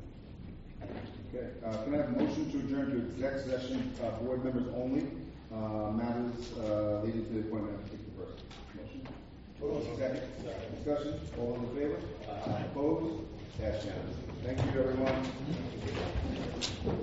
Okay, uh, can I have a motion to adjourn to exec session, uh, board members only, uh, matters, uh, leading to the appointment of a particular person? Motion. Second. Discussion, all those in favor? Opposed? Passed unanimously. Thank you, everyone.